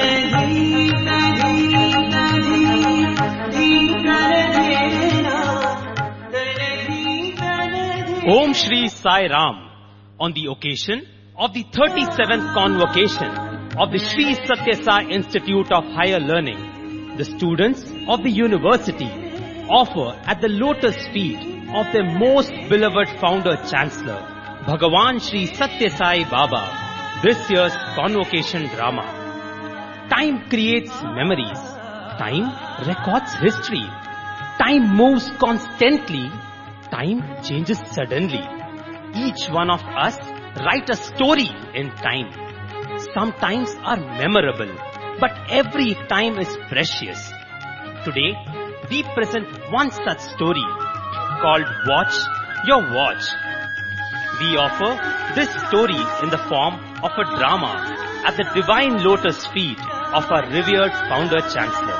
Om Shri Sai Ram. On the occasion of the 37th convocation of the Shri Satya Sai Institute of Higher Learning, the students of the university offer at the lotus feet of their most beloved founder chancellor, Bhagavan Shri Satya Sai Baba, this year's convocation drama. Time creates memories. Time records history. Time moves constantly. Time changes suddenly. Each one of us write a story in time. Some times are memorable, but every time is precious. Today, we present one such story called Watch Your Watch. We offer this story in the form of a drama at the divine lotus feet of our revered founder chancellor.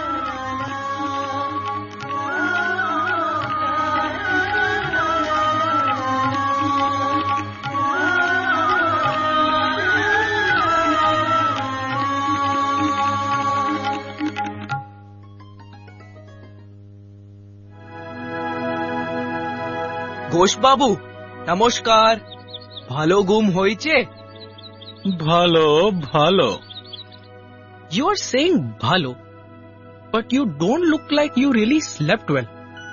Ghosh বাবু নমস্কার, ভালো ঘুম হয়েছে? ভালো ভালো। You are saying ভালো, but you don't look like you really slept well.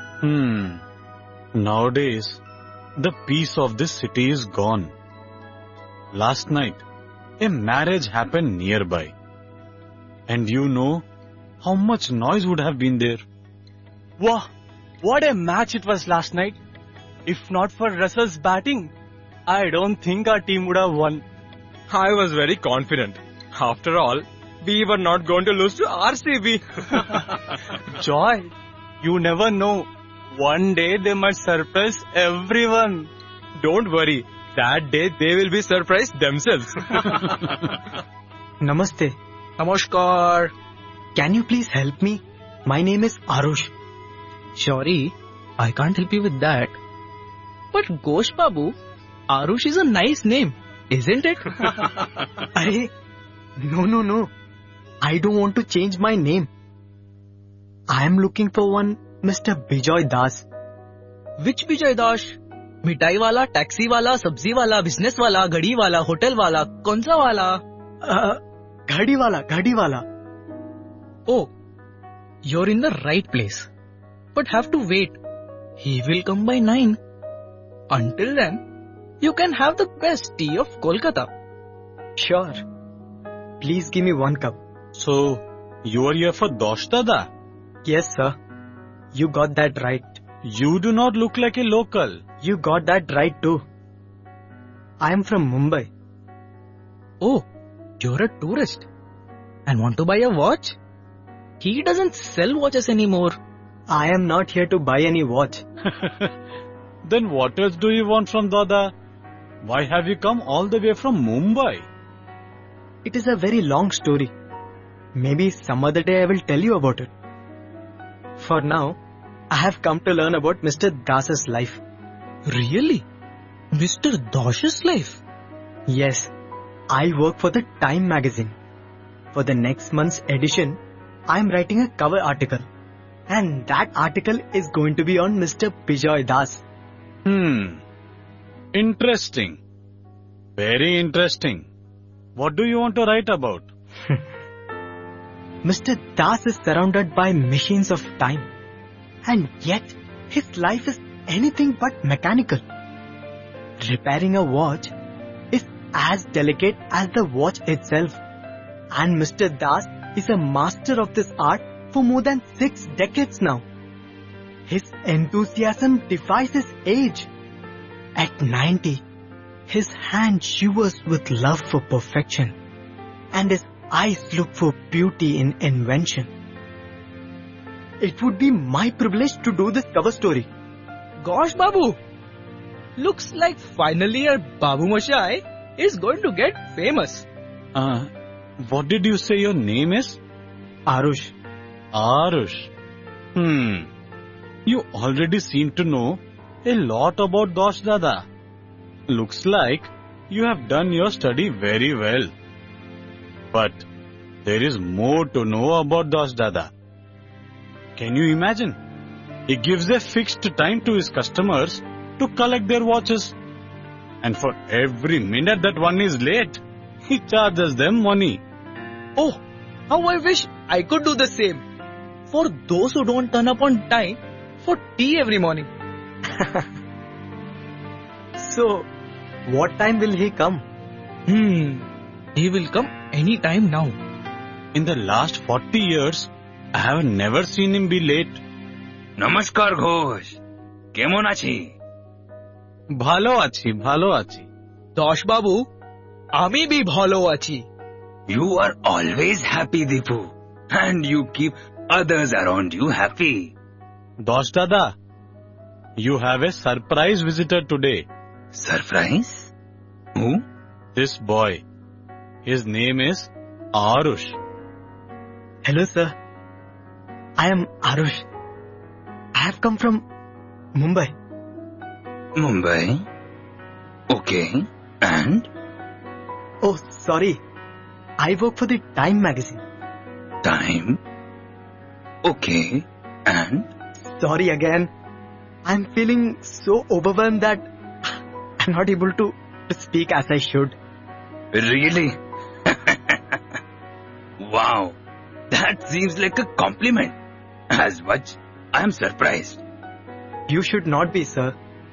Nowadays, the peace of this city is gone. Last night, a marriage happened nearby. And you know how much noise would have been there. Wow, what a match it was last night. If not for Russell's batting, I don't think our team would have won. I was very confident. After all, we were not going to lose to RCB. Joy, you never know. One day they might surprise everyone. Don't worry. That day they will be surprised themselves. Namaste. নমস্কার। Can you please help me? My name is Arush. Sorry, I can't help you with that. But Ghosh Babu, Arush is a nice name, isn't it? Arey, no. I don't want to change my name. I am looking for one Mr. Bijoy Das. Which Bijoy Das? मिठाई वाला, taxi वाला, सब्जी वाला, business वाला, घड़ी वाला, hotel वाला, कौन सा वाला? घड़ी वाला. Oh, you're in the right place. But have to wait. He will come by 9. Until then, you can have the best tea of Kolkata. Sure. Please give me 1 cup. So, you are here for Dosh Dada? Yes, sir. You got that right. You do not look like a local. You got that right too. I am from Mumbai. Oh, you're a tourist and want to buy a watch? He doesn't sell watches anymore. I am not here to buy any watch. Then what else do you want from Dada? Why have you come all the way from Mumbai? It is a very long story. Maybe some other day I will tell you about it. For now, I have come to learn about Mr. Das's life. Really? Mr. Das's life? Yes, I work for the Time magazine. For the next month's edition, I am writing a cover article. And that article is going to be on Mr. Bijoy Das. Interesting. Very interesting. What do you want to write about? Mr. Das is surrounded by machines of time. And yet, his life is anything but mechanical. Repairing a watch is as delicate as the watch itself. And Mr. Das is a master of this art for more than 6 decades now. His enthusiasm defies his age. At 90, his hand shivers with love for perfection, and his eyes look for beauty in invention. It would be my privilege to do this cover story. Gosh, Babu! Looks like finally our Babu Mashai is going to get famous. What did you say your name is? Arush. Arush. You already seem to know a lot about Dosh Dada. Looks like you have done your study very well. But There is more to know about Das Dada. Can you imagine? He gives a fixed time to his customers to collect their watches. And for every minute that one is late, he charges them money. Oh, how I wish I could do the same. For those who don't turn up on time for tea every morning. So, what time will he come? He will come any time now. In the last 40 years, I have never seen him be late. নমস্কার ঘোষ, কেমন আছি? ভালো আছি. Dosh Babu, আমি भी ভালো আছি. You are always happy, Deepu, and you keep others around you happy. Das Dada, you have a surprise visitor today. Surprise? Who? This boy. His name is Arush. Hello, sir. I am Arush. I have come from Mumbai. Mumbai? Okay, and? Oh, sorry. I work for the Time magazine. Time? Okay, and? Sorry again. I'm feeling so overwhelmed that I'm not able to speak as I should. Really? Wow, that seems like a compliment. As much, I am surprised. You should not be, sir.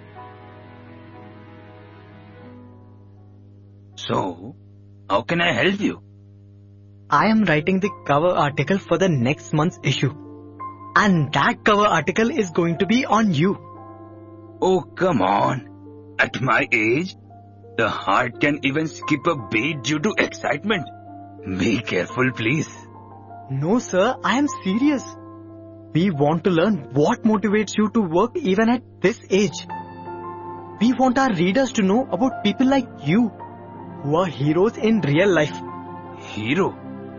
So, how can I help you? I am writing the cover article for the next month's issue. And that cover article is going to be on you. Oh, come on. At my age, the heart can even skip a beat due to excitement. Be careful, please. No, sir, I am serious. We want to learn what motivates you to work even at this age. We want our readers to know about people like you, who are heroes in real life. Hero?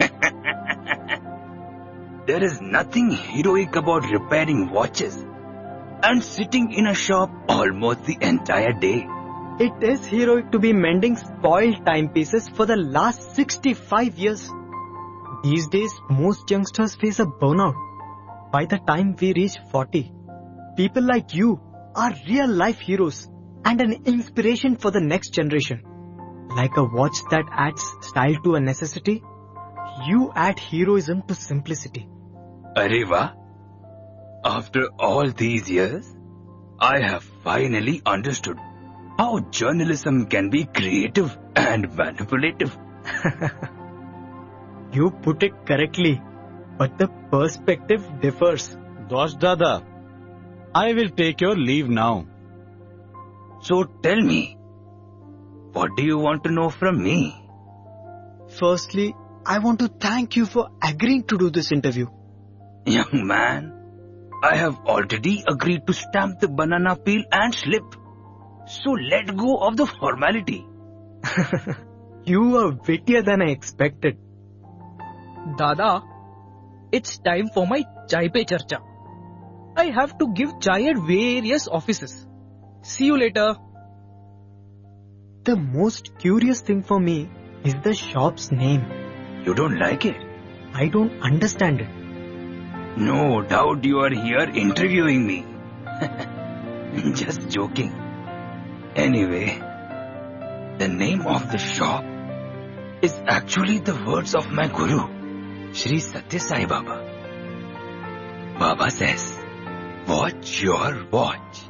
There is nothing heroic about repairing watches and sitting in a shop almost the entire day. It is heroic to be mending spoiled timepieces for the last 65 years. These days, most youngsters face a burnout. By the time we reach 40, people like you are real-life heroes and an inspiration for the next generation. Like a watch that adds style to a necessity, you add heroism to simplicity. Areva, after all these years, I have finally understood how journalism can be creative and manipulative. You put it correctly, but the perspective differs. Das Dada, I will take your leave now. So tell me, what do you want to know from me? Firstly, I want to thank you for agreeing to do this interview. Young man, I have already agreed to stamp the banana peel and slip. So let go of the formality. You are wittier than I expected. Dada, it's time for my chai pe charcha. I have to give chai at various offices. See you later. The most curious thing for me is the shop's name. You don't like it? I don't understand it. No doubt you are here interviewing me. Just joking. Anyway, the name of the shop is actually the words of my guru, Shri Satya Sai Baba. Baba says, watch your watch.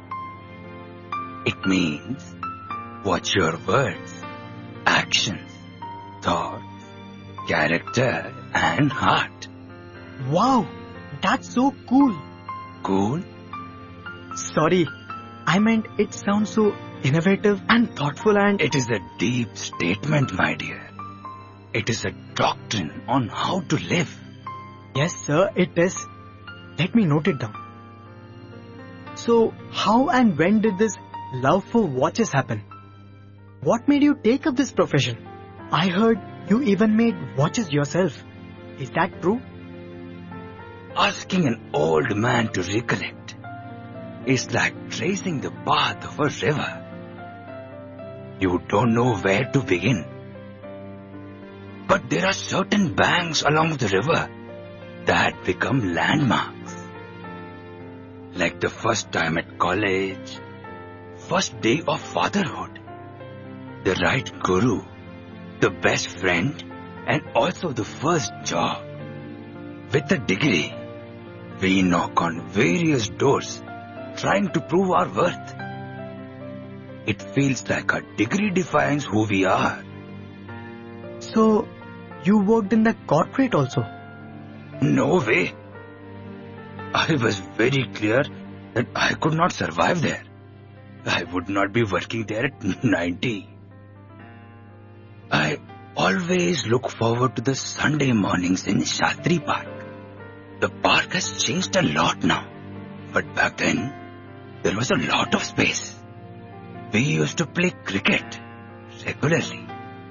It means watch your words, actions, thoughts, character and heart. Wow, that's so cool. Cool? Sorry, I meant it sounds so innovative and thoughtful and... It is a deep statement, my dear. It is a doctrine on how to live. Yes, sir, it is. Let me note it down. So, how and when did this love for watches happen? What made you take up this profession? I heard you even made watches yourself. Is that true? Asking an old man to recollect is like tracing the path of a river. You don't know where to begin. But there are certain banks along the river that become landmarks. Like the first time at college, first day of fatherhood, the right guru, the best friend, and also the first job. With a degree, we knock on various doors trying to prove our worth. It feels like our degree defines who we are. So, you worked in the corporate also? No way. I was very clear that I could not survive there. I would not be working there at 90. I always look forward to the Sunday mornings in Shastri Park. The park has changed a lot now, but back then, there was a lot of space. We used to play cricket regularly.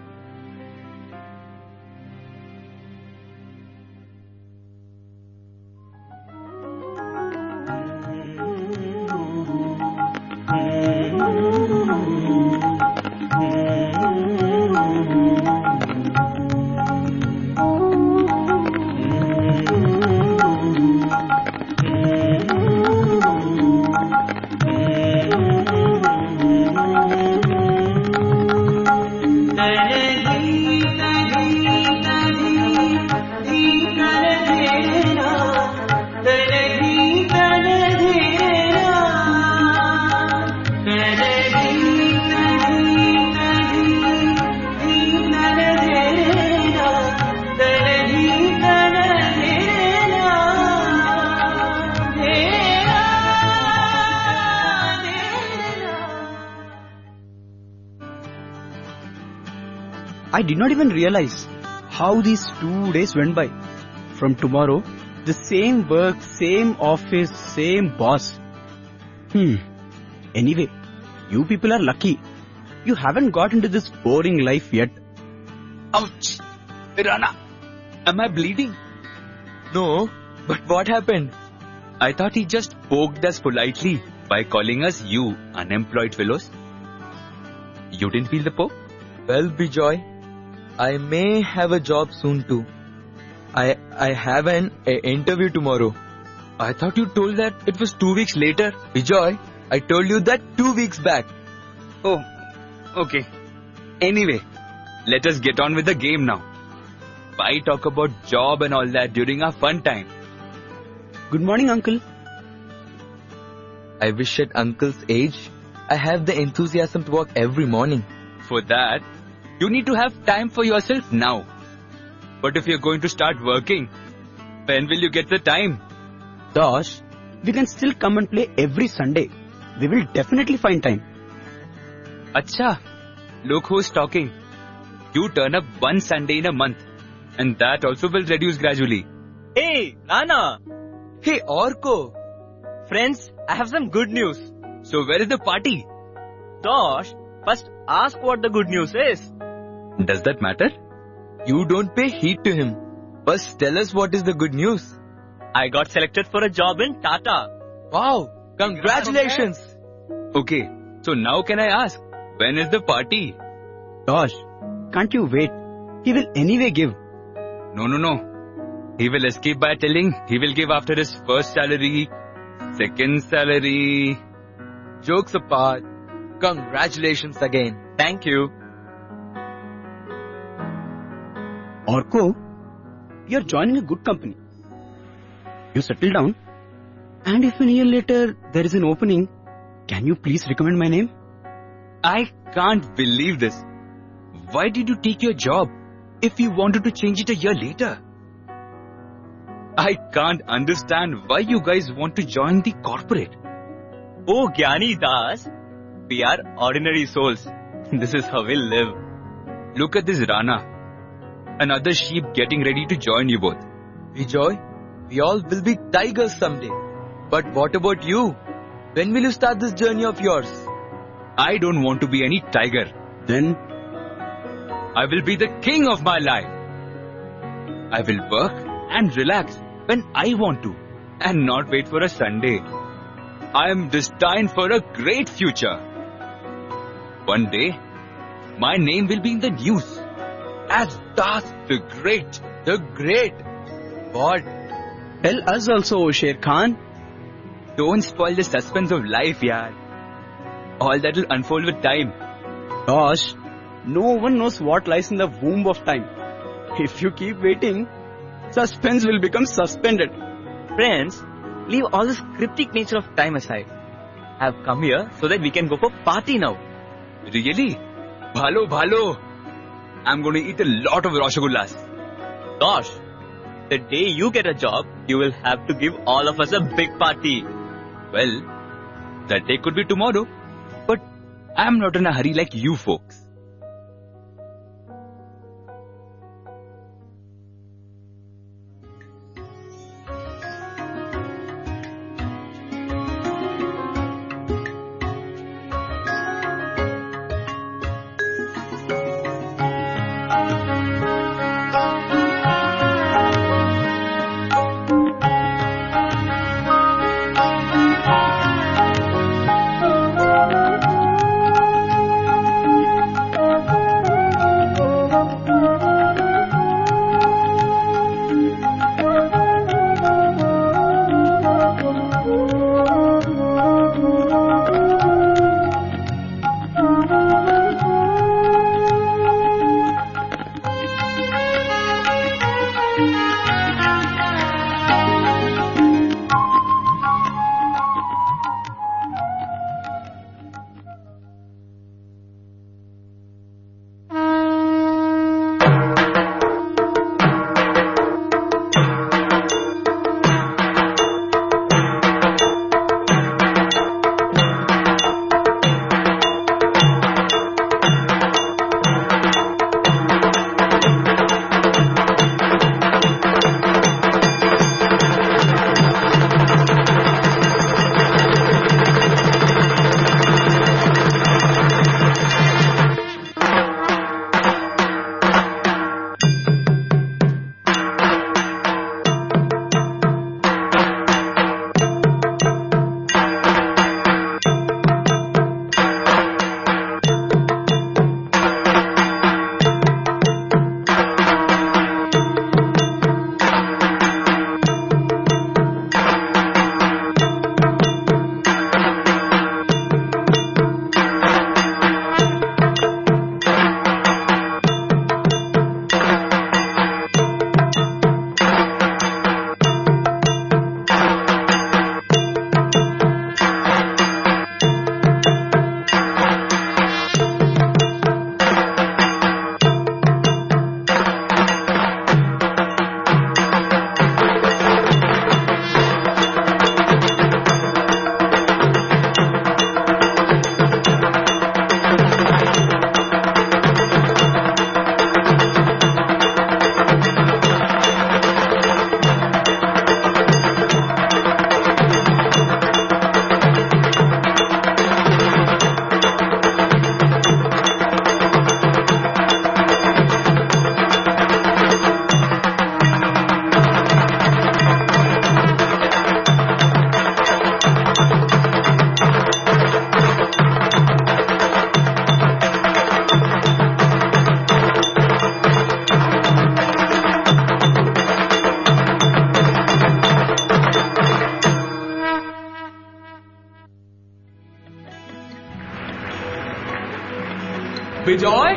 I did not even realize how these 2 days went by. From tomorrow, the same work, same office, same boss. Anyway, you people are lucky. You haven't got into this boring life yet. Ouch! Rana, am I bleeding? No, but what happened? I thought he just poked us politely by calling us you unemployed fellows. You didn't feel the poke? Well, Bijoy, I may have a job soon too. I have an interview tomorrow. I thought you told that it was 2 weeks later. Bijoy, I told you that 2 weeks back. Oh, okay. Anyway, let us get on with the game now. Why talk about job and all that during our fun time? Good morning, uncle. I wish at uncle's age, I have the enthusiasm to walk every morning. For that, you need to have time for yourself now. But if you're going to start working, when will you get the time? Tosh, we can still come and play every Sunday. We will definitely find time. Acha, look who's talking. You turn up one Sunday in a month, and that also will reduce gradually. Hey, Rana! Hey, Orko! Friends, I have some good news. So where is the party? Tosh, first ask what the good news is. Does that matter? You don't pay heed to him. First tell us what is the good news. I got selected for a job in Tata. Wow! Congratulations! Okay, so now can I ask, when is the party? Tosh, can't you wait? He will anyway give. No. He will escape by telling he will give after his first salary, second salary. Jokes apart, congratulations again. Thank you. Orko, you're joining a good company. You settle down, and if a year later there is an opening, can you please recommend my name? I can't believe this. Why did you take your job if you wanted to change it a year later? I can't understand why you guys want to join the corporate. Oh, Gyani Das, we are ordinary souls. This is how we live. Look at this Rana. Another sheep getting ready to join you both. Bijoy, we all will be tigers someday. But what about you? When will you start this journey of yours? I don't want to be any tiger. Then I will be the king of my life. I will work and relax when I want to and not wait for a Sunday. I am destined for a great future. One day, my name will be in the news as Das the Great. The Great. What? Tell us also, Sher Khan. Don't spoil the suspense of life, yaar. All that will unfold with time. Gosh, no one knows what lies in the womb of time. If you keep waiting, suspense will become suspended. Friends, leave all this cryptic nature of time aside. I've come here so that we can go for party now. Really? Bhalo, bhalo. I'm going to eat a lot of Rasagullas. Gosh, the day you get a job, you will have to give all of us a big party. Well, that day could be tomorrow. But I'm not in a hurry like you folks. Bijoy?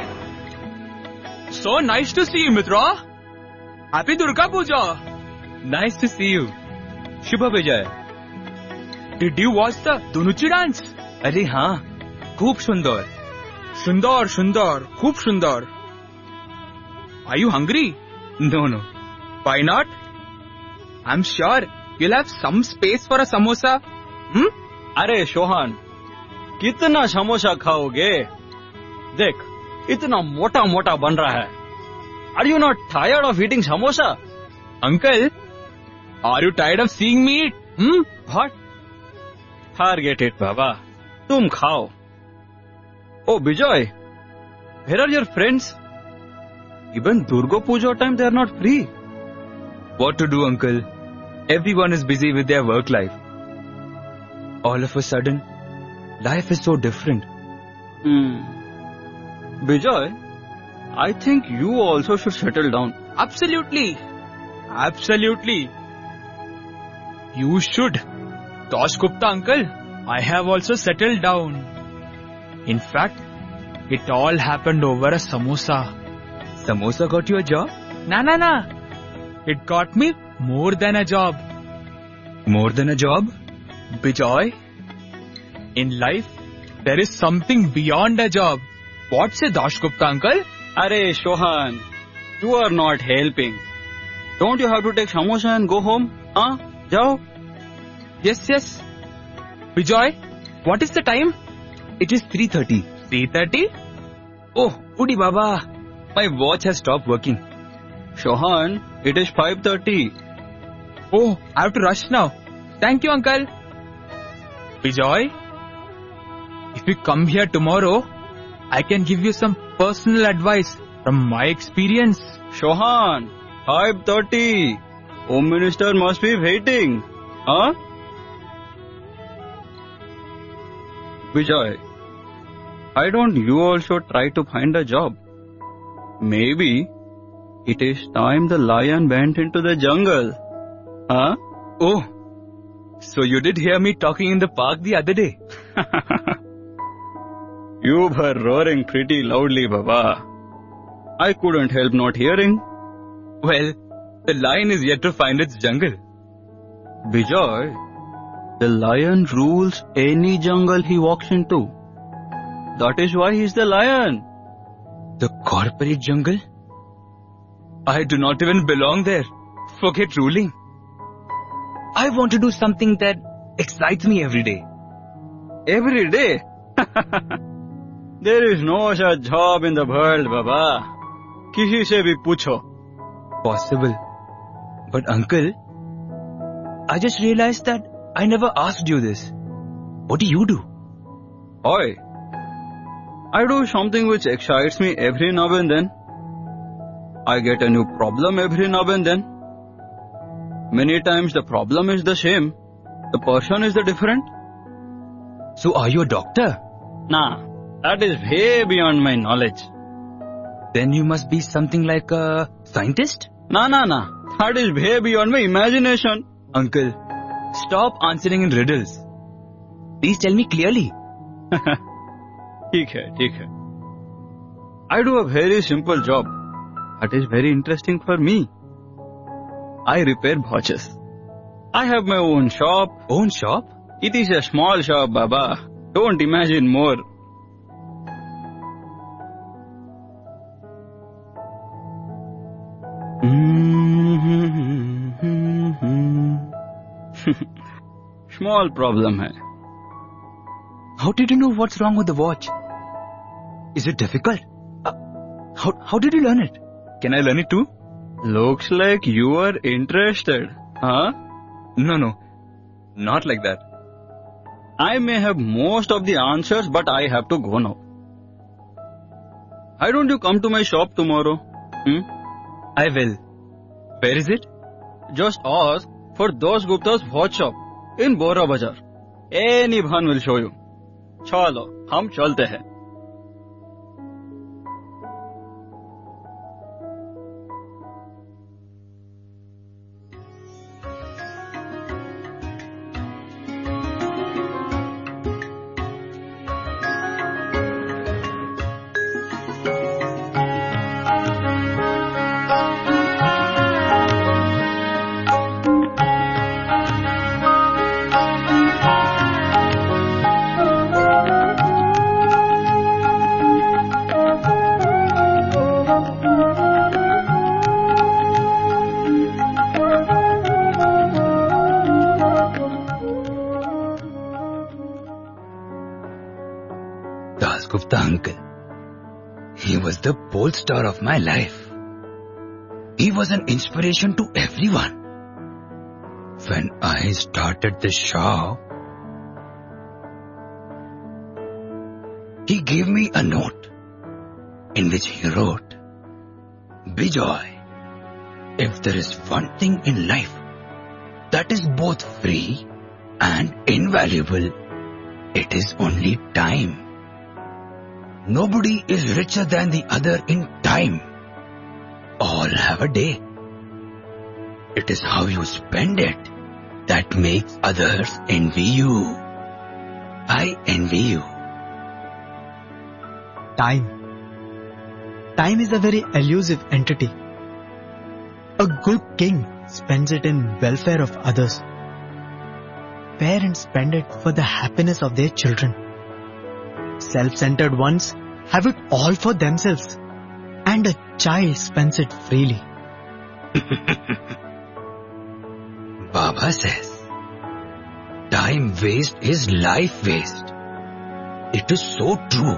So nice to see you, Mitra. Happy Durga Puja. Nice to see you. Shubha Vijay. Did you watch the Dunuchi dance? अरे हाँ, खूब सुंदर. Sundar, Sundar, खूब सुंदर. Are you hungry? No. Why not? I'm sure you'll have some space for a samosa. अरे शोहन, कितना समोसा खाओगे? देख, इतना मोटा मोटा बन रहा है. Are you not tired of eating samosa? Uncle, are you tired of seeing me eat? What? Forget it, Baba. तुम खाओ. Oh, Bijoy, where are your friends? Even Durga Puja time they are not free. What to do, uncle? Everyone is busy with their work life. All of a sudden, life is so different. Bijoy, I think you also should settle down. Absolutely. Absolutely. You should. Tosh Gupta uncle, I have also settled down. In fact, it all happened over a samosa. Samosa got you a job? Nah. It got me more than a job. More than a job? Bijoy, in life, there is something beyond a job. What say Tosh Gupta uncle? Arey Shohan, you are not helping. Don't you have to take samosa and go home? Huh? Jao? Yes. Bijoy, what is the time? It is 3:30. 3:30? Oh, Udi Baba, my watch has stopped working. Shohan, it is 5:30. Oh, I have to rush now. Thank you, uncle. Bijoy, if you come here tomorrow, I can give you some personal advice from my experience. Shohan, 5:30. Home Minister must be waiting. Huh? Bijoy, why don't you also try to find a job? Maybe it is time the lion went into the jungle. Huh? Oh, so you did hear me talking in the park the other day. You were roaring pretty loudly, Baba. I couldn't help not hearing. Well, the lion is yet to find its jungle. Bijoy, the lion rules any jungle he walks into. That is why he is the lion. The corporate jungle? I do not even belong there. Forget ruling. I want to do something that excites me every day. Every day? There is no such job in the world, Baba. Kisi se bhi pucho. Possible. But uncle, I just realized that I never asked you this. What do you do? Oi, I do something which excites me every now and then. I get a new problem every now and then. Many times the problem is the same. The person is the different. So are you a doctor? Nah, that is way beyond my knowledge. Then you must be something like a scientist? Nah. That is way beyond my imagination. Uncle, stop answering in riddles. Please tell me clearly. ठीक है. I do a very simple job. That is very interesting for me. I repair watches. I have my own shop. Own shop? It is a small shop, Baba. Don't imagine more. Small problem hai. How did you know what's wrong with the watch? Is it difficult? How did you learn it? Can I learn it too? Looks like you are interested. Huh? No. Not like that. I may have most of the answers, but I have to go now. Why don't you come to my shop tomorrow? I will. Where is it? Just ask for those Gupta's watch shop in Bora Bazaar. Anyone will show you. चलो, हम चलते हैं. Gupta uncle. He was the pole star of my life. He was an inspiration to everyone. When I started the shop, he gave me a note in which he wrote, Bijoy, if there is one thing in life that is both free and invaluable, it is only time. Nobody is richer than the other in time. All have a day. It is how you spend it that makes others envy you. I envy you. Time. Time is a very elusive entity. A good king spends it in welfare of others. Parents spend it for the happiness of their children. Self-centered ones have it all for themselves, and a child spends it freely. Baba says, time waste is life waste. It is so true.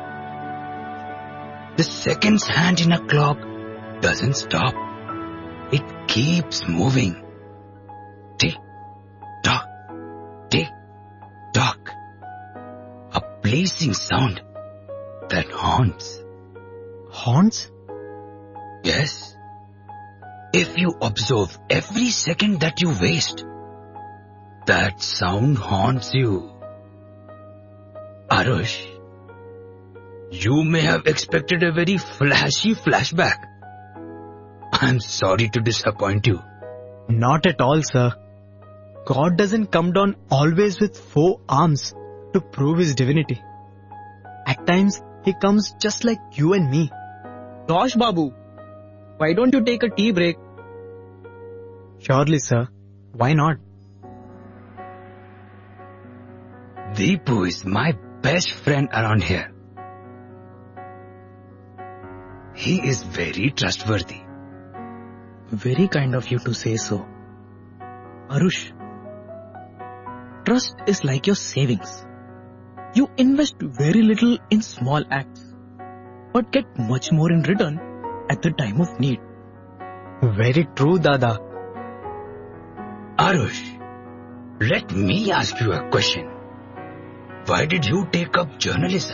The seconds hand in a clock doesn't stop. It keeps moving. Tick, tock, tick, tock. A pleasing sound that haunts. Haunts? Yes. If you observe every second that you waste, that sound haunts you. Arush, you may have expected a very flashy flashback. I'm sorry to disappoint you. Not at all, sir. God doesn't come down always with 4 arms to prove his divinity. At times, he comes just like you and me. Tosh Babu, why don't you take a tea break? Surely, sir. Why not? Deepu is my best friend around here. He is very trustworthy. Very kind of you to say so. Arush, trust is like your savings. You invest very little in small acts, but get much more in return at the time of need. Very true, Dada. Arush, let me ask you a question. Why did you take up journalism?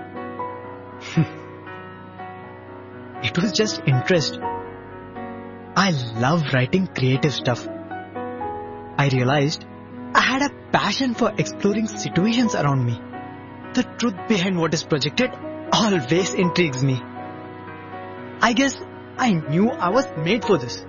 It was just interest. I love writing creative stuff. I realized I had a passion for exploring situations around me. The truth behind what is projected always intrigues me. I guess I knew I was made for this.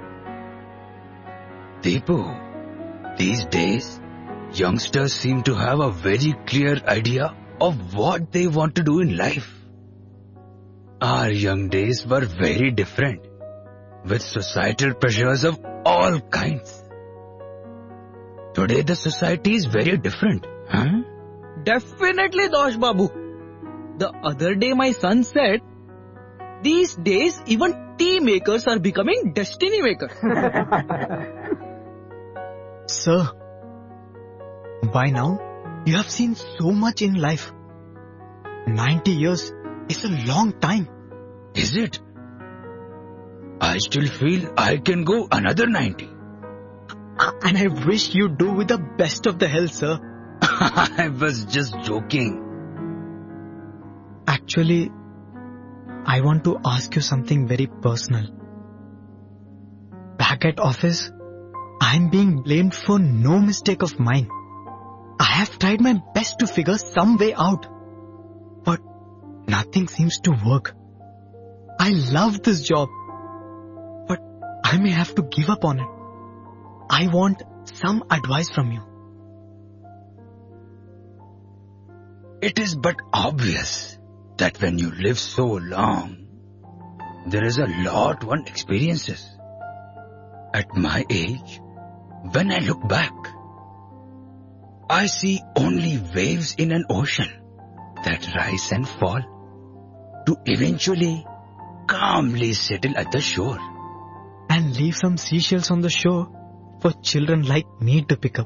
Deepu, these days, youngsters seem to have a very clear idea of what they want to do in life. Our young days were very different, with societal pressures of all kinds. Today the society is very different, huh? Definitely, Tosh Babu. The other day my son said, these days even tea makers are becoming destiny makers. Sir, by now, you have seen so much in life. 90 years is a long time. Is it? I still feel I can go another 90. And I wish you do with the best of the health, sir. I was just joking. Actually, I want to ask you something very personal. Back at office, I am being blamed for no mistake of mine. I have tried my best to figure some way out, but nothing seems to work. I love this job, but I may have to give up on it. I want some advice from you. It is but obvious that when you live so long, there is a lot one experiences. At my age, when I look back, I see only waves in an ocean that rise and fall to eventually calmly settle at the shore. And leave some seashells on the shore for children like me to pick up.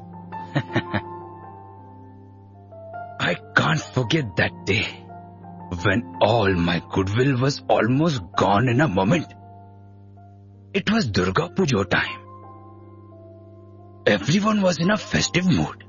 I can't forget that day when all my goodwill was almost gone in a moment. It was Durga Puja time. Everyone was in a festive mood.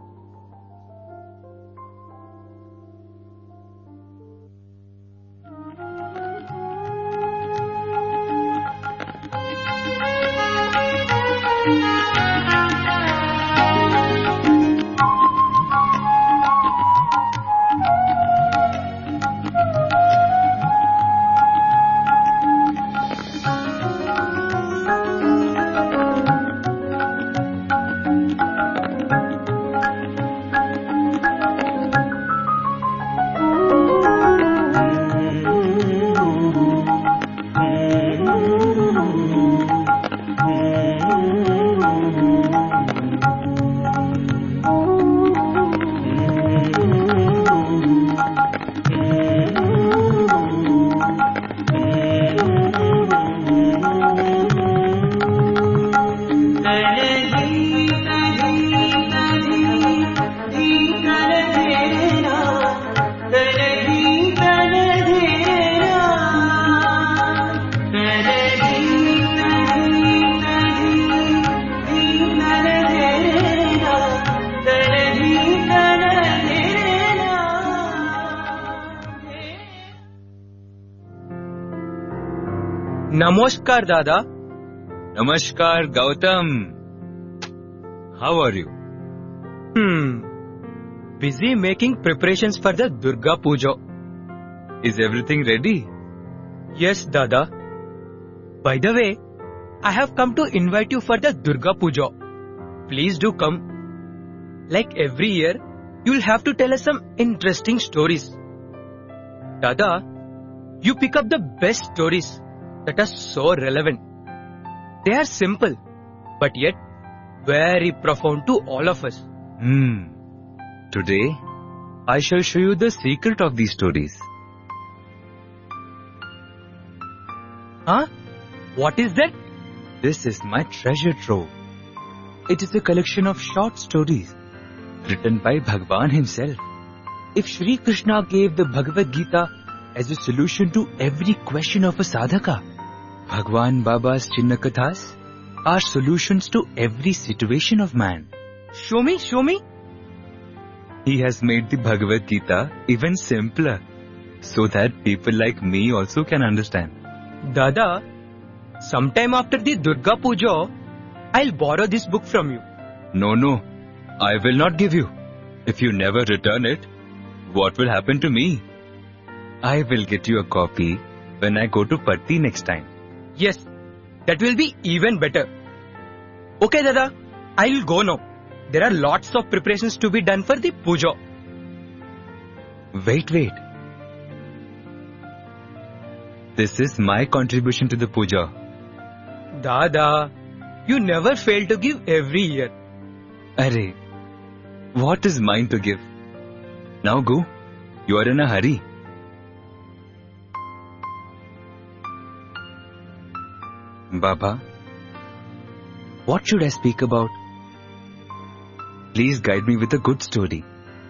Namaskar, Dada. Namaskar, Gautam. How are you? Busy making preparations for the Durga Puja. Is everything ready? Yes, Dada. By the way, I have come to invite you for the Durga Puja. Please do come. Like every year, you'll have to tell us some interesting stories. Dada, you pick up the best stories that are so relevant. They are simple, but yet very profound to all of us. Today, I shall show you the secret of these stories. Huh? What is that? This is my treasure trove. It is a collection of short stories written by Bhagwan himself. If Shri Krishna gave the Bhagavad Gita as a solution to every question of a sadhaka, Bhagwan Baba's Chinnakathas are solutions to every situation of man. Show me. He has made the Bhagavad Gita even simpler, so that people like me also can understand. Dada, sometime after the Durga Puja, I'll borrow this book from you. No, I will not give you. If you never return it, what will happen to me? I will get you a copy when I go to Patti next time. Yes, that will be even better. Okay, Dada, I'll go now. There are lots of preparations to be done for the puja. Wait. This is my contribution to the puja. Dada, you never fail to give every year. Arey, what is mine to give? Now go. You are in a hurry. Baba, what should I speak about? Please guide me with a good story.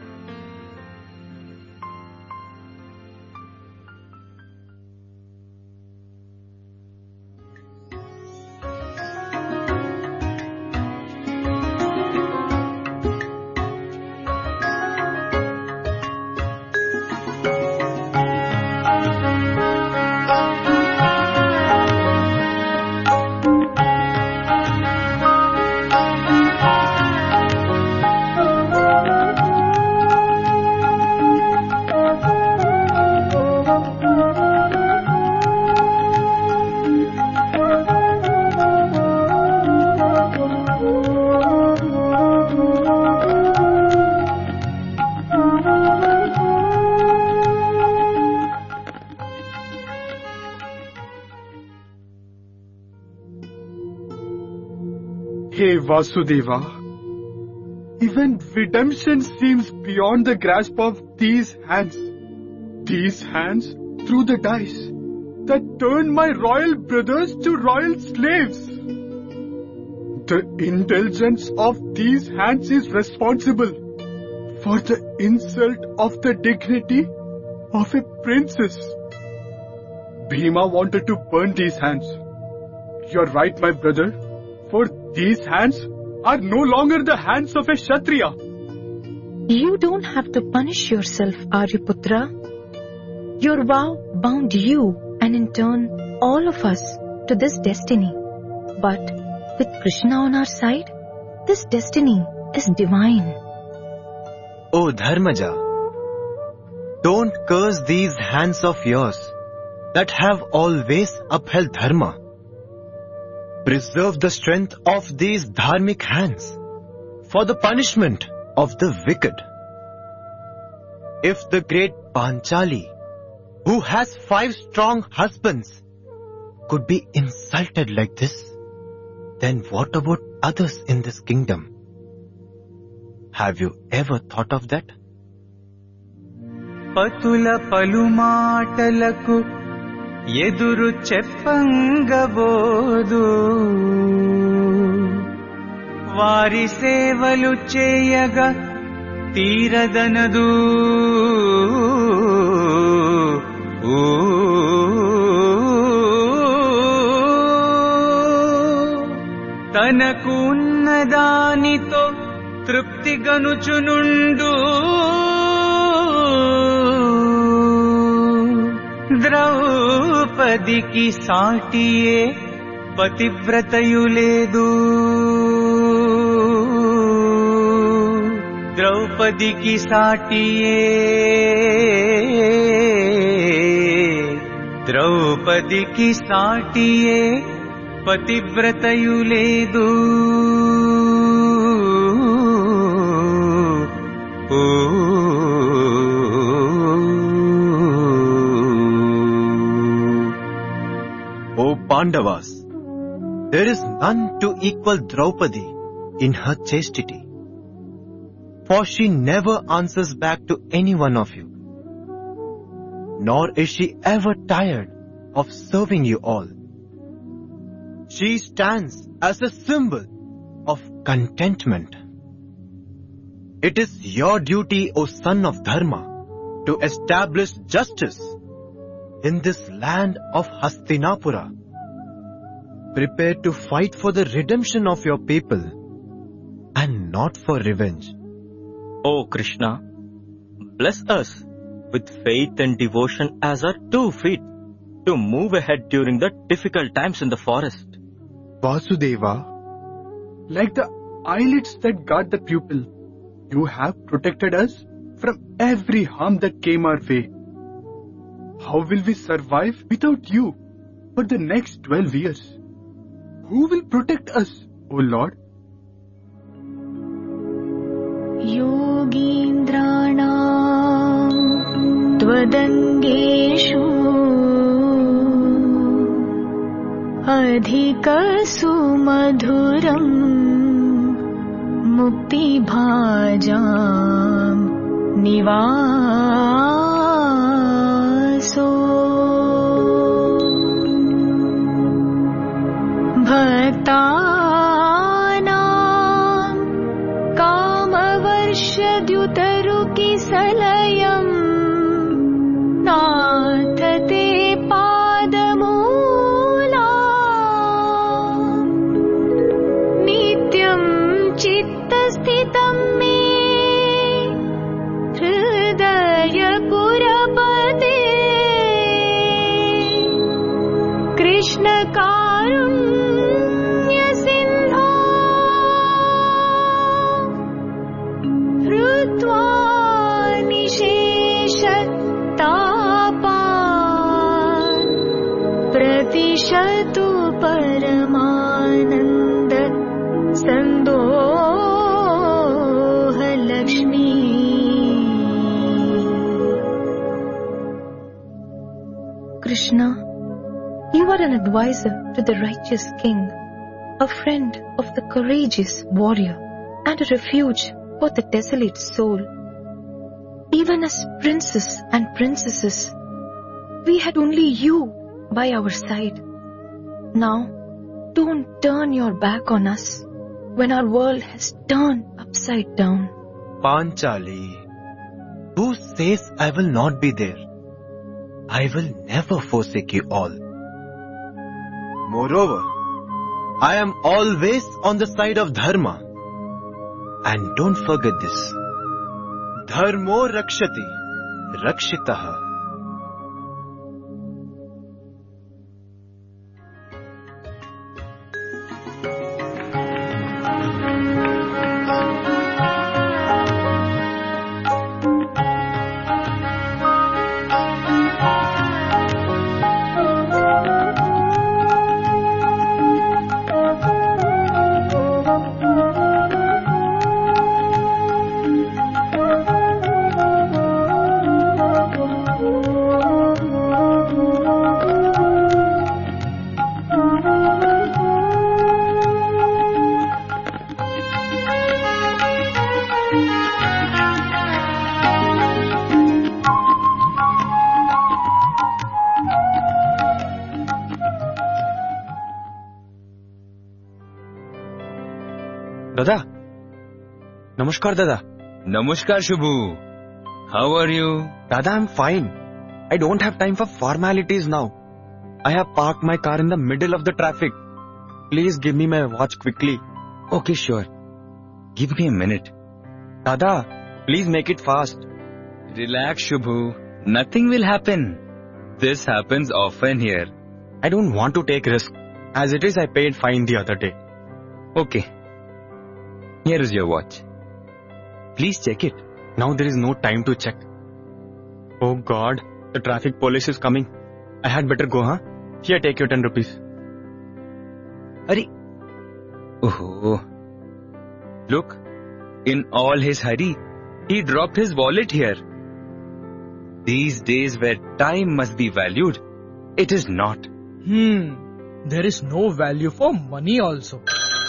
Hey Vasudeva, even redemption seems beyond the grasp of these hands. These hands threw the dice that turned my royal brothers to royal slaves. The indulgence of these hands is responsible for the insult of the dignity of a princess. Bhima wanted to burn these hands. You're right, my brother, for these hands are no longer the hands of a Kshatriya. You don't have to punish yourself, Aryaputra. Your vow bound you and in turn all of us to this destiny. But with Krishna on our side, this destiny is divine. Oh Dharmaja, don't curse these hands of yours that have always upheld Dharma. Preserve the strength of these dharmic hands for the punishment of the wicked. If the great Panchali, who has 5 strong husbands, could be insulted like this, then what about others in this kingdom? Have you ever thought of that? Patula palumatalaku ఎదురు చెప్పంగబోదు వారి సేవలు చేయగా తీరదనదు తనకు ఉన్నదానితో తృప్తి గనుచునుండు ద్రౌపది కి సాటియే పతివ్రతయు లేదు. ద్రౌపది కి సాటియే, ద్రౌపది కి సాటియే పతివ్రతయు లేదు. O Pandavas, there is none to equal Draupadi in her chastity, for she never answers back to any one of you, nor is she ever tired of serving you all. She stands as a symbol of contentment. It is your duty, O son of Dharma, to establish justice in this land of Hastinapura. Prepare to fight for the redemption of your people and not for revenge. O Krishna, bless us with faith and devotion as our 2 feet to move ahead during the difficult times in the forest. Vasudeva, like the eyelids that guard the pupil, you have protected us from every harm that came our way. How will we survive without you for the next 12 years? Who will protect us, O Lord? Yogindranam tvadangeshu adhikasu madhuram mukti bhajam nivaso bhaktanam kamavarshadutaruki salayam nathate padamoola nityam chittasthitam me hridaya purapate Krishna karunya sindho hrutva nisheshattapan pratishatu paramananda sandoha lakshmi. Krishna, you are an advisor to the righteous king, a friend of the courageous warrior, and a refuge for the desolate soul. Even as princes and princesses, we had only you by our side. Now, don't turn your back on us when our world has turned upside down. Panchali, who says I will not be there? I will never forsake you all. Moreover, I am always on the side of Dharma. And don't forget this. Dharmo rakshati, rakshitaha. Dada. Namaskar, Dada. Namaskar, Shubhu. How are you? Dada, I'm fine. I don't have time for formalities now. I have parked my car in the middle of the traffic. Please give me my watch quickly. Okay, sure. Give me a minute. Dada, please make it fast. Relax, Shubhu. Nothing will happen. This happens often here. I don't want to take risk. As it is, I paid fine the other day. Okay. Here is your watch. Please check it. Now there is no time to check. Oh God, the traffic police is coming. I had better go, huh? Here, take your 10 rupees. Hurry. Oh. Look, in all his hurry, he dropped his wallet here. These days where time must be valued, it is not. There is no value for money also.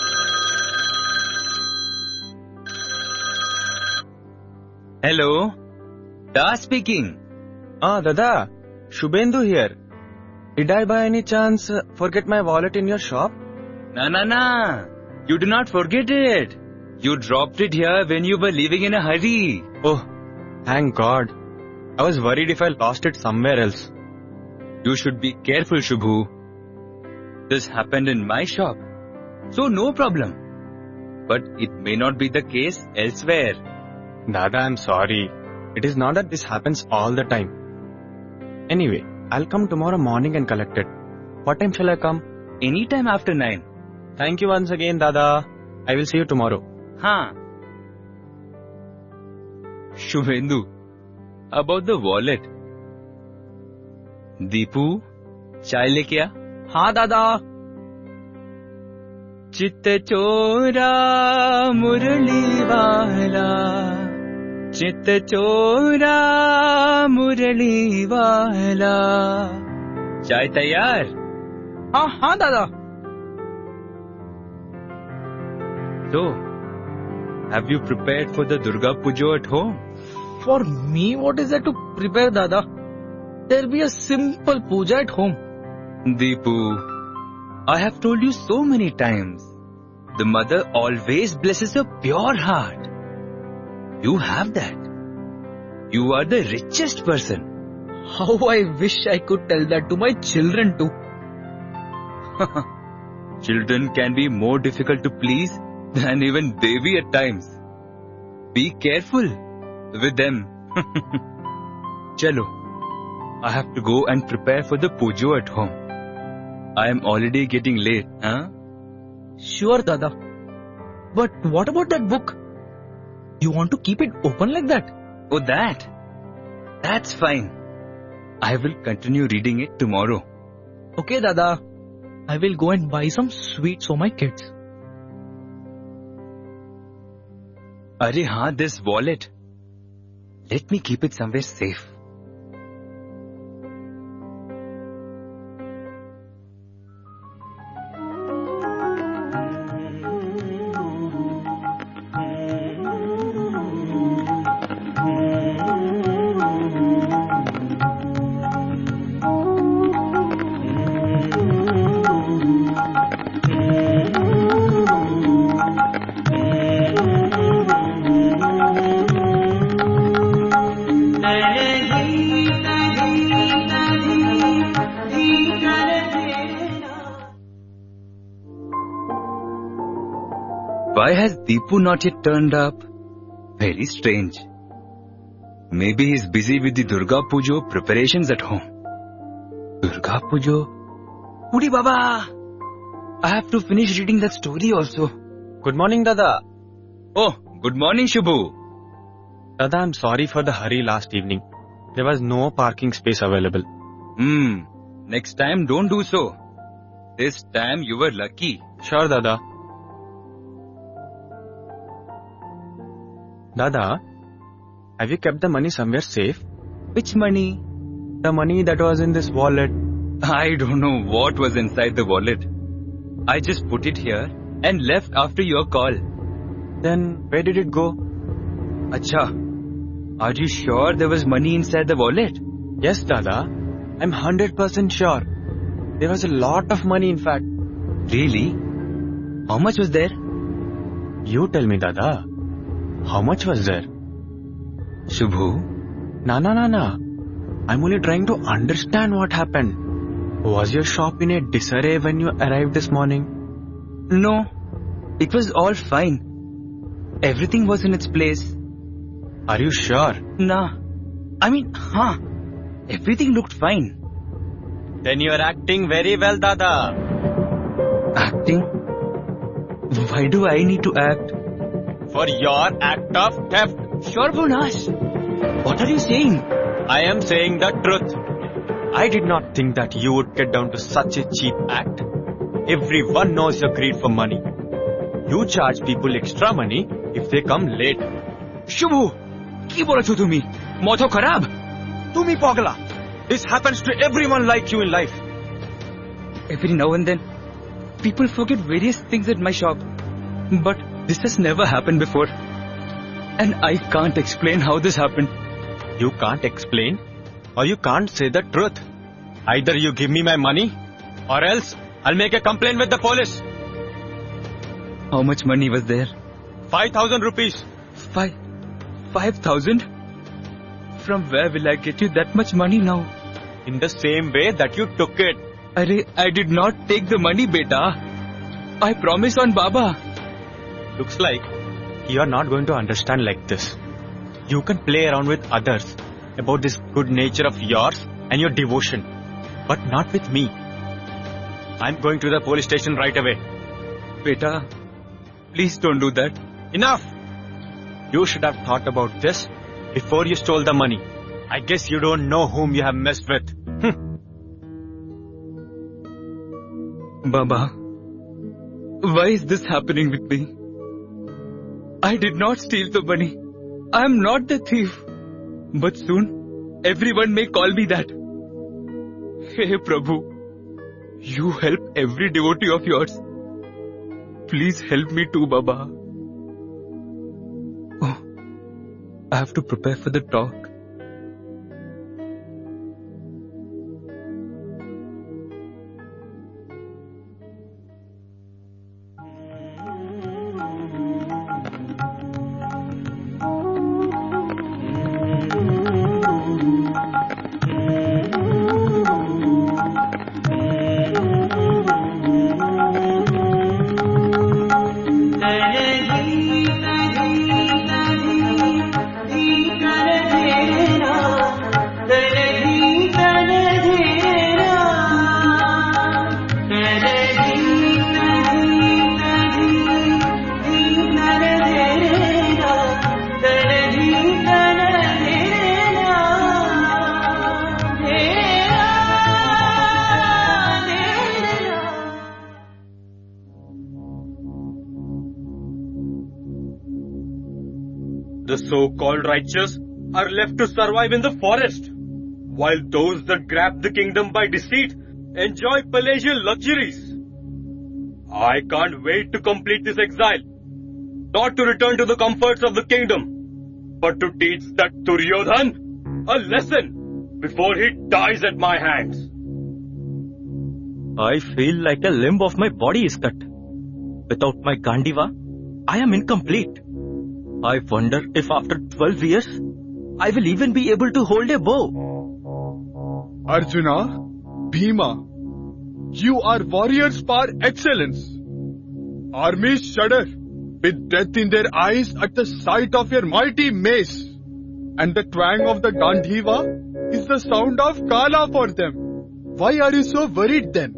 Hello, Da speaking. Dada, Shubhendu here. Did I by any chance forget my wallet in your shop? Na. You do not forget it. You dropped it here when you were leaving in a hurry. Oh, thank God. I was worried if I lost it somewhere else. You should be careful, Shubhu. This happened in my shop, so no problem. But it may not be the case elsewhere. Dada, I'm sorry. It is not that this happens all the time. Anyway, I'll come tomorrow morning and collect it. What time shall I come? Anytime after 9. Thank you once again, Dada. I will see you tomorrow. Huh. Shubhendu, about the wallet. Deepu, chai leke aa? हाँ दादा. चित चोरा मुरली वाला, चित चोरा मुरली वाला. चाय तैयार? हाँ दादा. So, have you prepared for the Durga Puja at home? For me, what is there to prepare, Dada? There'll be a simple puja at home. Deepu, I have told you so many times. The mother always blesses a pure heart. You have that. You are the richest person. How I wish I could tell that to my children too. Children can be more difficult to please than even Devi at times. Be careful with them. Chalo, I have to go and prepare for the puja at home. I am already getting late, huh? Sure, Dada. But what about that book? You want to keep it open like that? Oh, that? That's fine. I will continue reading it tomorrow. Okay, Dada. I will go and buy some sweets for my kids. Arey haan, this wallet. Let me keep it somewhere safe. Why has Deepu not yet turned up? Very strange. Maybe he's busy with the Durga Puja preparations at home. Durga Puja? Udi Baba! I have to finish reading that story also. Good morning, Dada. Oh, good morning, Shubhu. Dada, I'm sorry for the hurry last evening. There was no parking space available. Next time don't do so. This time you were lucky. Sure, Dada. Dada, have you kept the money somewhere safe? Which money? The money that was in this wallet. I don't know what was inside the wallet. I just put it here and left after your call. Then where did it go? Acha, are you sure there was money inside the wallet? Yes, Dada. I'm 100% sure. There was a lot of money, in fact. Really? How much was there? You tell me, Dada. How much was there? Shubhu? Na. I'm only trying to understand what happened. Was your shop in a disarray when you arrived this morning? No. It was all fine. Everything was in its place. Are you sure? Nah. I mean, Everything looked fine. Then you're acting very well, Dada. Acting? Why do I need to act? For your act of theft. Sarvanas! What are you saying? I am saying the truth. I did not think that you would get down to such a cheap act. Everyone knows your greed for money. You charge people extra money if they come late. Shubhu! Ki bola chu tumi? Maatha kharab? Tumi pagla. This happens to everyone like you in life. Every now and then, people forget various things at my shop. But this has never happened before. And I can't explain how this happened. You can't explain? Or you can't say the truth. Either you give me my money, or else I'll make a complaint with the police. How much money was there? 5,000 rupees. 5,000? From where will I get you that much money now? In the same way that you took it. Arey, I did not take the money, beta. I promise on Baba. Looks like you are not going to understand like this. You can play around with others about this good nature of yours and your devotion, but not with me. I'm going to the police station right away. Beta, please don't do that. Enough! You should have thought about this before you stole the money. I guess you don't know whom you have messed with. Baba, why is this happening with me? I did not steal the money. I am not the thief. But soon, everyone may call me that. Hey Prabhu, you help every devotee of yours. Please help me too, Baba. Oh, I have to prepare for the talk. The so-called righteous are left to survive in the forest, while those that grab the kingdom by deceit enjoy palatial luxuries. I can't wait to complete this exile, not to return to the comforts of the kingdom, but to teach that Duryodhan a lesson before he dies at my hands. I feel like a limb of my body is cut. Without my Gandiva, I am incomplete. I wonder if after 12 years, I will even be able to hold a bow. Arjuna, Bhima, you are warriors par excellence. Armies shudder with death in their eyes at the sight of your mighty mace. And the twang of the Gandiva is the sound of Kala for them. Why are you so worried then?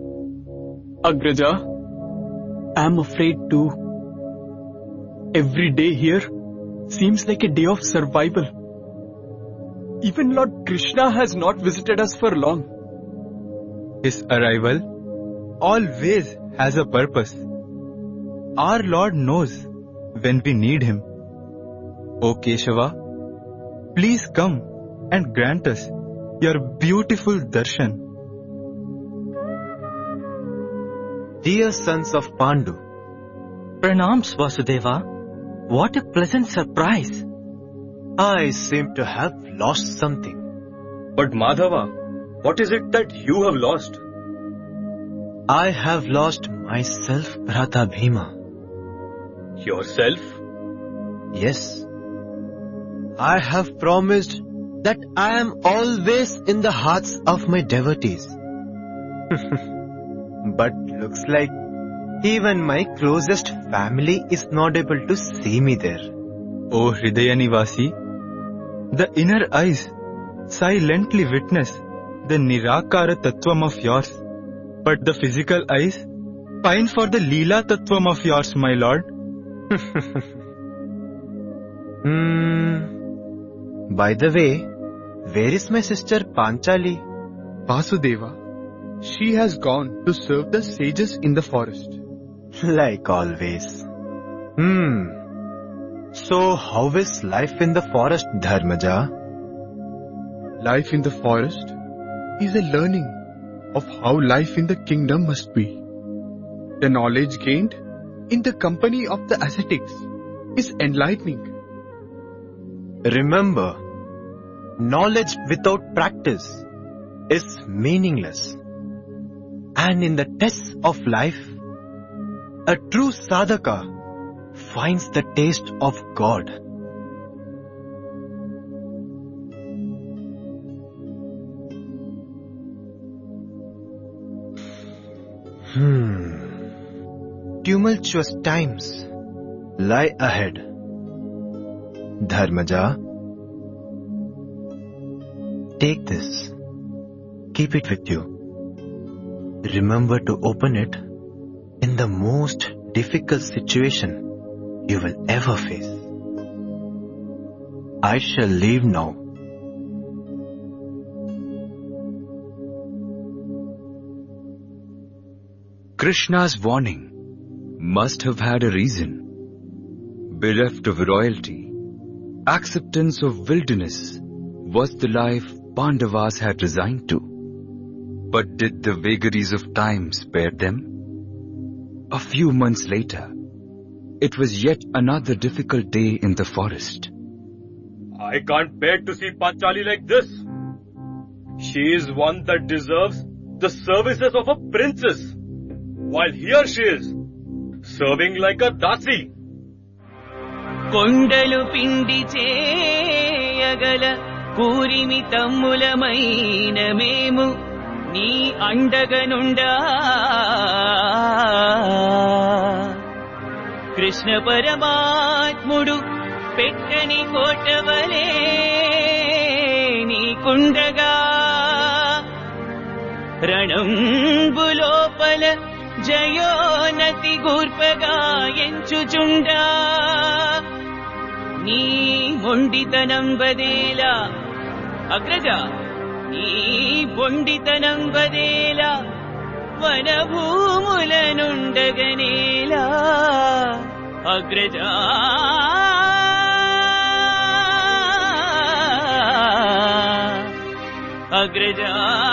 Agraja, I am afraid too. Every day here seems like a day of survival. Even Lord Krishna has not visited us for long. His arrival always has a purpose. Our Lord knows when we need Him. O Keshava, please come and grant us your beautiful darshan. Dear sons of Pandu, Pranams, Vasudeva. What a pleasant surprise. I seem to have lost something. But Madhava, what is it that you have lost? I have lost myself, Bhrata Bhima. Yourself? Yes. I have promised that I am always in the hearts of my devotees. But looks like even my closest family is not able to see me there. O Hridayanivasi, the inner eyes silently witness the Nirakara Tattvam of yours, but the physical eyes pine for the Leela Tattvam of yours, my lord. By the way, where is my sister Panchali? Vasudeva. She has gone to serve the sages in the forest. Like always. So how is life in the forest, Dharmaja? Life in the forest is a learning of how life in the kingdom must be. The knowledge gained in the company of the ascetics is enlightening. Remember, knowledge without practice is meaningless. And in the tests of life, a true sadhaka finds the taste of God. Tumultuous times lie ahead. Dharmaja, take this. Keep it with you. Remember to open it in the most difficult situation you will ever face. I shall leave now. Krishna's warning must have had a reason. Bereft of royalty, acceptance of wilderness was the life Pandavas had resigned to. But did the vagaries of time spare them? A few months later, it was yet another difficult day in the forest. I can't bear to see Panchali like this. She is one that deserves the services of a princess, while here she is, serving like a dasi. కొండలు పిండి చేయగల పూరిమి తమ్ములమైన మేము నీ అండగనుండా కృష్ణ పరమాత్ముడు పెట్టని కోటవలే నీకుండగా రణంబులోపల జయోనతి గూర్పగా ఎంచుచుండా నీ మొండితనం బదేలా అగ్రజ నీ మొండితనం బదేలా వనభూములనుండగనేలా అగ్రజ అగ్రజ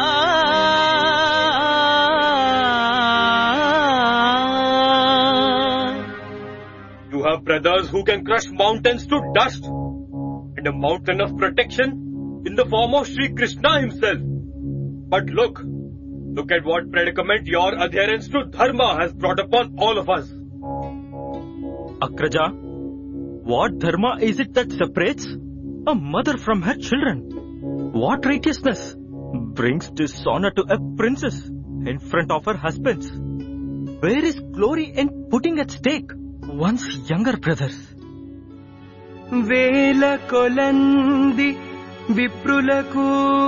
You have brothers who can crush mountains to dust, and a mountain of protection in the form of Sri Krishna himself. But look at what predicament your adherence to dharma has brought upon all of us. Agraja, what dharma is it that separates a mother from her children? What righteousness brings dishonor to a princess in front of her husbands? Where is glory in putting at stake one's younger brothers? వేల కొలంది విప్రులకు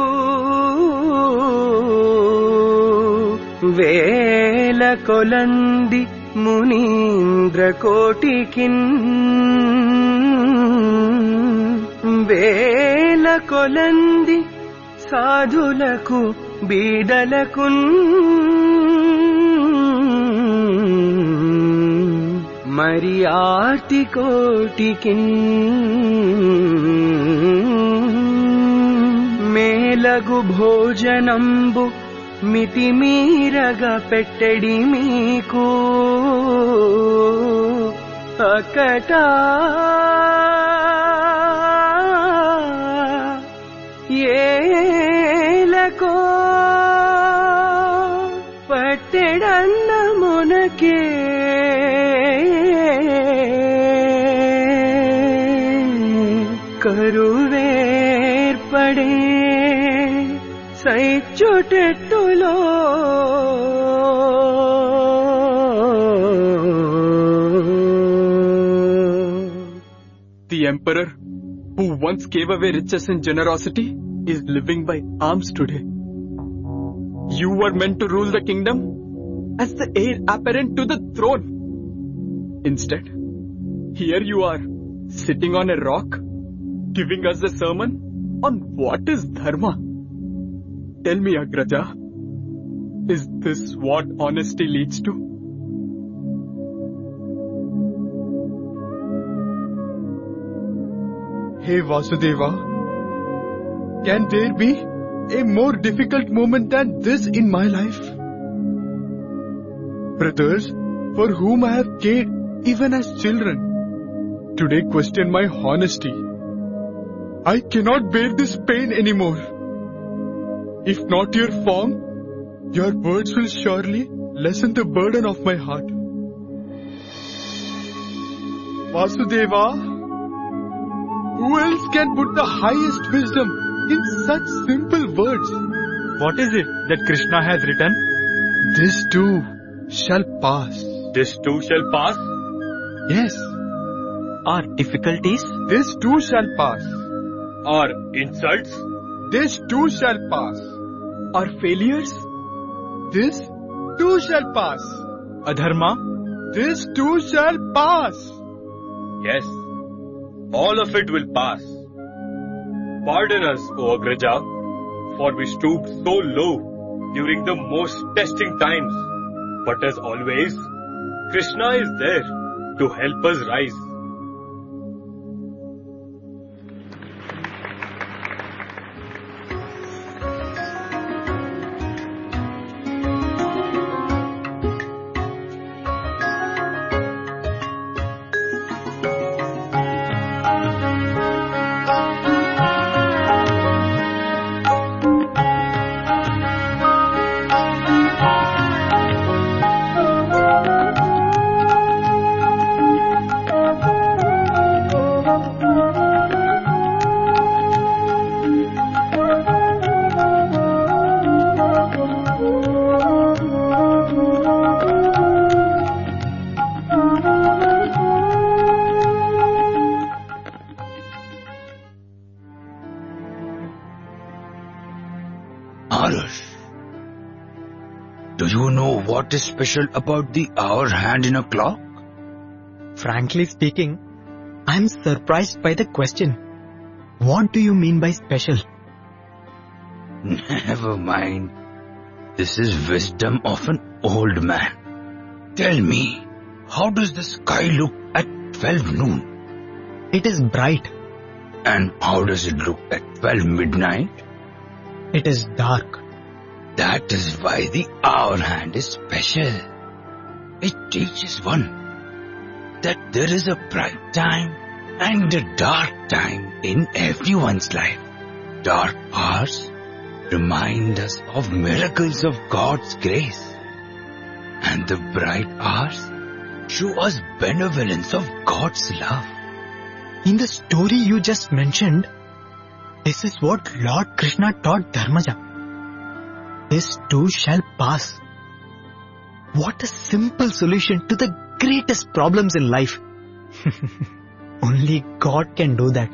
వేల కొలంది మునీంద్ర కోటికిన్ వేల కొలంది సాధులకు బీదలకున్ మరి ఆర్తి కోటికిన్ మేలగు భోజనంబు మితిమీరగా పెట్టడి మీకు అకటా ఏలకో పట్టెడన్న మునకే కరువేర్పడే సైచుటెట్టులో The emperor, who once gave away riches and generosity, is living by alms today. You were meant to rule the kingdom as the heir apparent to the throne. Instead, here you are, sitting on a rock, giving us a sermon on what is dharma. Tell me, Agraja, is this what honesty leads to? Hey Vasudeva, can there be a more difficult moment than this in my life? Brothers, for whom I have cared even as children, today question my honesty. I cannot bear this pain anymore. If not your form, your words will surely lessen the burden of my heart. Vasudeva, who else can put the highest wisdom in such simple words? What is it that Krishna has written? This too shall pass. This too shall pass? Yes. Our difficulties? This too shall pass. Our insults? This too shall pass. Our failures? This too shall pass. Adharma? This too shall pass. Yes, all of it will pass. Pardon us, O Agraja, for we stooped so low during the most testing times. But as always, Krishna is there to help us rise. What is special about the hour hand in a clock? Frankly speaking, I am surprised by the question. What do you mean by special? Never mind. This is wisdom of an old man. Tell me, how does the sky look at 12 noon? It is bright. And how does it look at 12 midnight? It is dark. That is why the hour hand is special. It teaches one that there is a bright time and a dark time in everyone's life. Dark hours remind us of miracles of God's grace, and the bright hours show us benevolence of God's love. In the story you just mentioned, this is what Lord Krishna taught Dharmaja. This too shall pass. What a simple solution to the greatest problems in life. Only God can do that.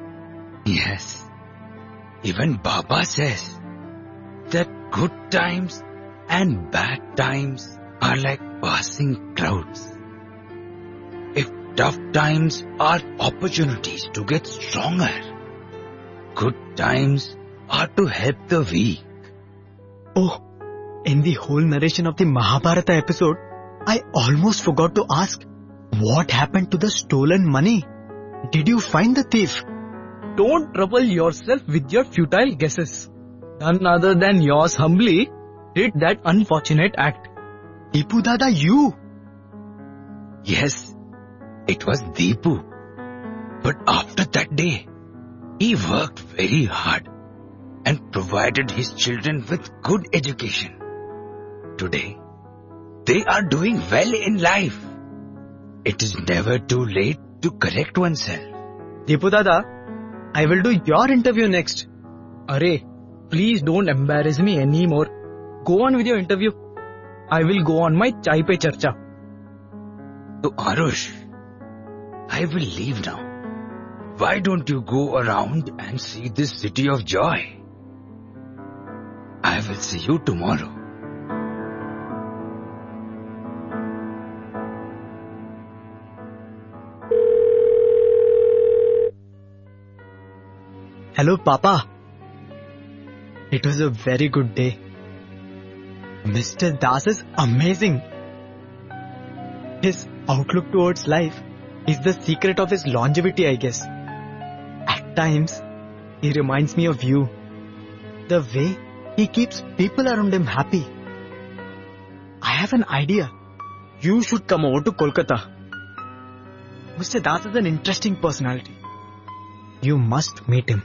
Yes. Even Baba says that good times and bad times are like passing clouds. If tough times are opportunities to get stronger, good times are to help the weak. Oh, in the whole narration of the Mahabharata episode, I almost forgot to ask, what happened to the stolen money? Did you find the thief? Don't trouble yourself with your futile guesses. None other than yours humbly did that unfortunate act. Deepu Dada, you? Yes, it was Deepu. But after that day, he worked very hard and provided his children with good education. Today, they are doing well in life. It is never too late to correct oneself. Deepu Dada, I will do your interview next. Arey, please don't embarrass me anymore. Go on with your interview. I will go on my chai pe charcha. So Arush, I will leave now. Why don't you go around and see this city of joy? I will see you tomorrow. Hello, Papa. It was a very good day. Mr. Das is amazing. His outlook towards life is the secret of his longevity, I guess. At times, he reminds me of you. The way he keeps people around him happy. I have an idea. You should come over to Kolkata. Mr. Das is an interesting personality. You must meet him.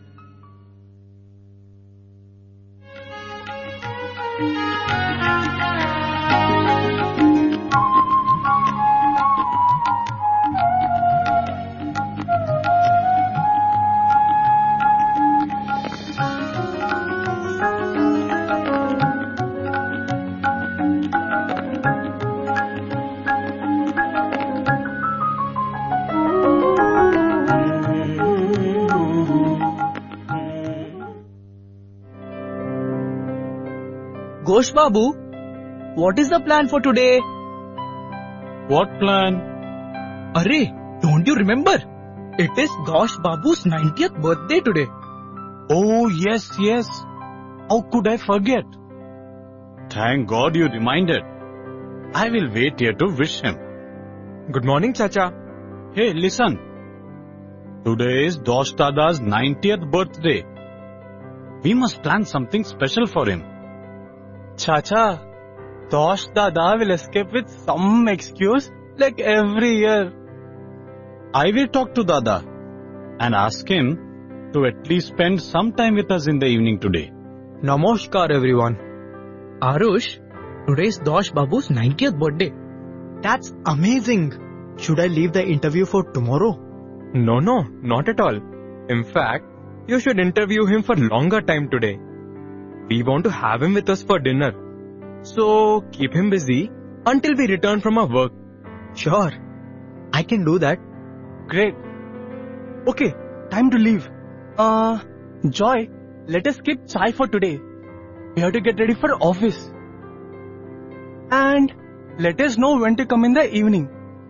Ghosh Babu, what is the plan for today? What plan? Arre, don't you remember? It is Ghosh Babu's 90th birthday today. Oh, yes. How could I forget? Thank God you reminded. I will wait here to wish him. Good morning, Chacha. Hey, listen. Today is Dosh Dada's 90th birthday. We must plan something special for him. Chacha, Dosh Dada will escape with some excuse like every year. I will talk to Dada and ask him to at least spend some time with us in the evening today. Namaskar everyone. Arush, today is Dosh Babu's 90th birthday. That's amazing. Should I leave the interview for tomorrow? No, not at all. In fact, you should interview him for longer time today. We want to have him with us for dinner. So, keep him busy until we return from our work. Sure. I can do that. Great. Okay, time to leave. Joy, let us skip chai for today. We have to get ready for office. And let us know when to come in the evening.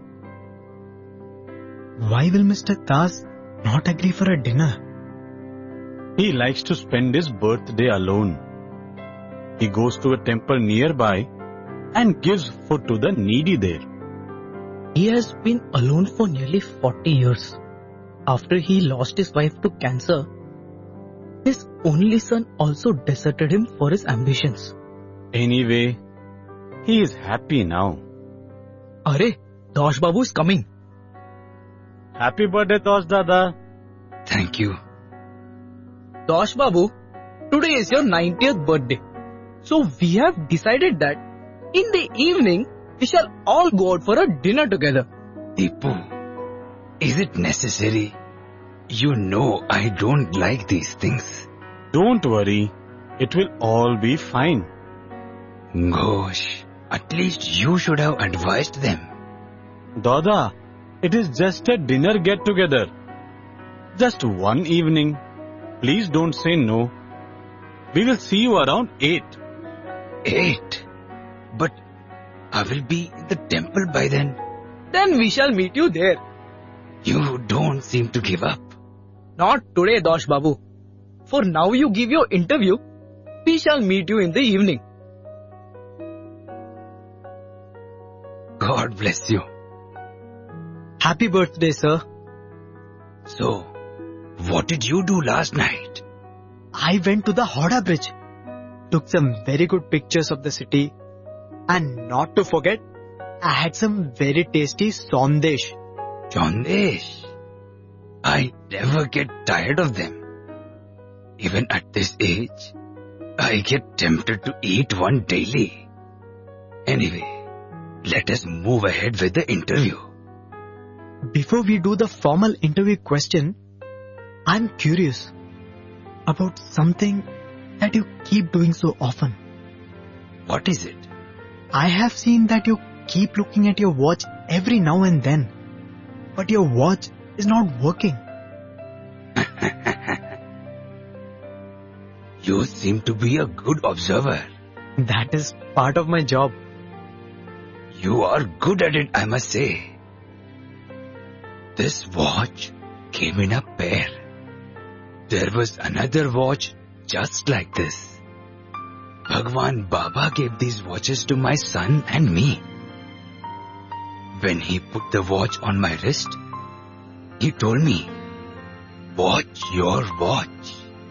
Why will Mr. Das not agree for a dinner? He likes to spend his birthday alone. He goes to a temple nearby and gives food to the needy there. He has been alone for nearly 40 years. After he lost his wife to cancer, his only son also deserted him for his ambitions. Anyway, he is happy now. Arre, Dosh Babu is coming. Happy birthday, Dosh Dada. Thank you. Dosh Babu, today is your 90th birthday. So we have decided that in the evening, we shall all go out for a dinner together. Deepu, is it necessary? You know I don't like these things. Don't worry. It will all be fine. Ghosh, at least you should have advised them. Dada, it is just a dinner get-together. Just one evening. Please don't say no. We will see you around 8. 8? But I will be in the temple by then. Then we shall meet you there. You don't seem to give up. Not today, Dosh Babu. For now you give your interview. We shall meet you in the evening. God bless you. Happy birthday, sir. So, what did you do last night? I went to the Howrah Bridge. Took some very good pictures of the city. And not to forget, I had some very tasty sandesh. Sandesh? I never get tired of them. Even at this age, I get tempted to eat one daily. Anyway, let us move ahead with the interview. Before we do the formal interview question, I'm curious about something that you keep doing so often. What is it? I have seen that you keep looking at your watch every now and then, but your watch is not working. You seem to be a good observer. That is part of my job. You are good at it, I must say. This watch came in a pair. There was another watch just like this. Bhagwan Baba gave these watches to my son and me. When he put the watch on my wrist, he told me, "Watch your watch."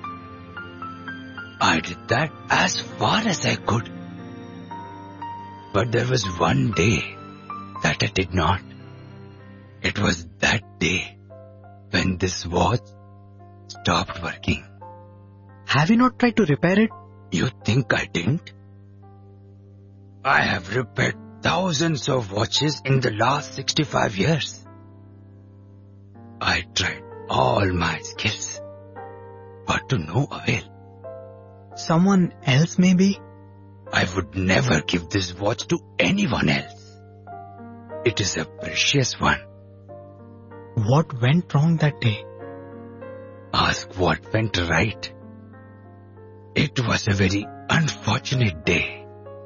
I did that as far as I could. But there was one day that I did not. It was that day when this watch stopped working. Have you not tried to repair it? You think I didn't? I have repaired thousands of watches in the last 65 years. I tried all my skills, but to no avail. Someone else maybe? I would never give this watch to anyone else. It is a precious one. What went wrong that day? Ask what went right. It was a very unfortunate day.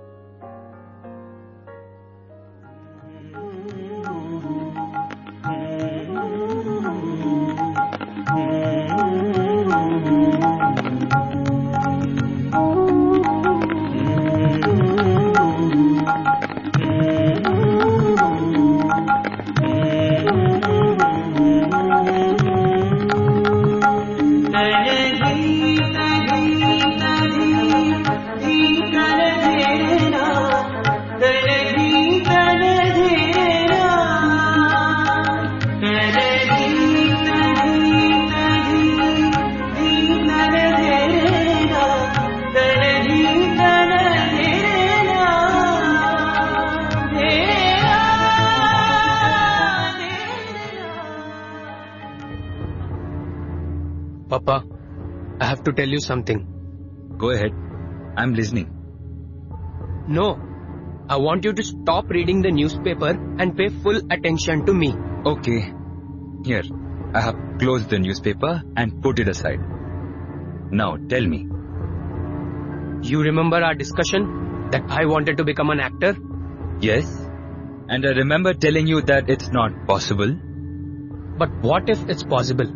Papa, I have to tell you something. Go ahead. I'm listening. No, I want you to stop reading the newspaper and pay full attention to me. Okay. Here, I have closed the newspaper and put it aside. Now, tell me. You remember our discussion that I wanted to become an actor? Yes. And I remember telling you that it's not possible. But what if it's possible?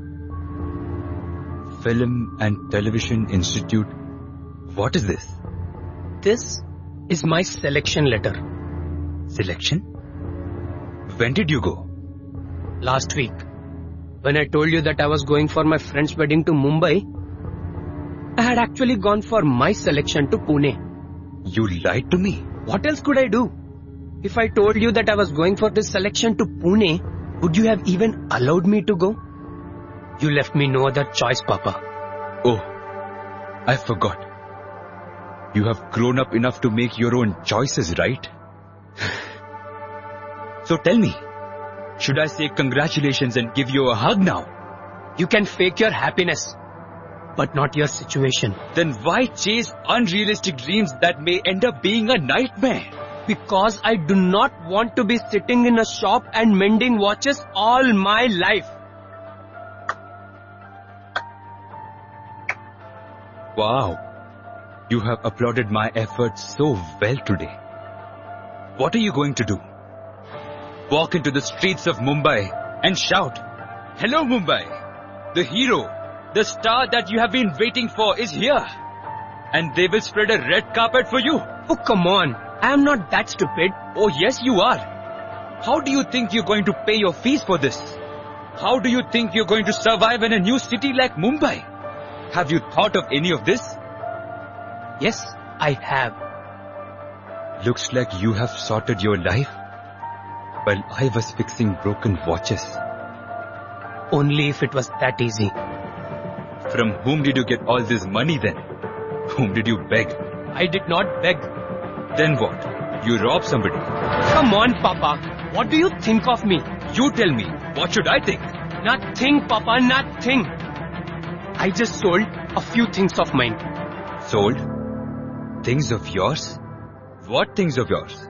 Film and Television Institute. What is this? This is my selection letter. Selection? When did you go? Last week. When I told you that I was going for my friend's wedding to Mumbai, I had actually gone for my selection to Pune. You lied to me. What else could I do? If I told you that I was going for this selection to Pune, would you have even allowed me to go? You left me no other choice, Papa. Oh, I forgot. You have grown up enough to make your own choices, right? So tell me, should I say congratulations and give you a hug now? You can fake your happiness, but not your situation. Then why chase unrealistic dreams that may end up being a nightmare? Because I do not want to be sitting in a shop and mending watches all my life. Wow, you have applauded my efforts so well today. What are you going to do? Walk into the streets of Mumbai and shout, "Hello Mumbai! The hero, the star that you have been waiting for is here." And they will spread a red carpet for you. Oh, come on. I am not that stupid. Oh, yes, you are. How do you think you're going to pay your fees for this? How do you think you're going to survive in a new city like Mumbai? Have you thought of any of this? Yes, I have. Looks like you have sorted your life while I was fixing broken watches. Only if it was that easy. From whom did you get all this money then? Whom did you beg? I did not beg. Then what? You robbed somebody. Come on, Papa. What do you think of me? You tell me. What should I think? Nothing, Papa, nothing. I just sold a few things of mine. Sold? Things of yours? What things of yours?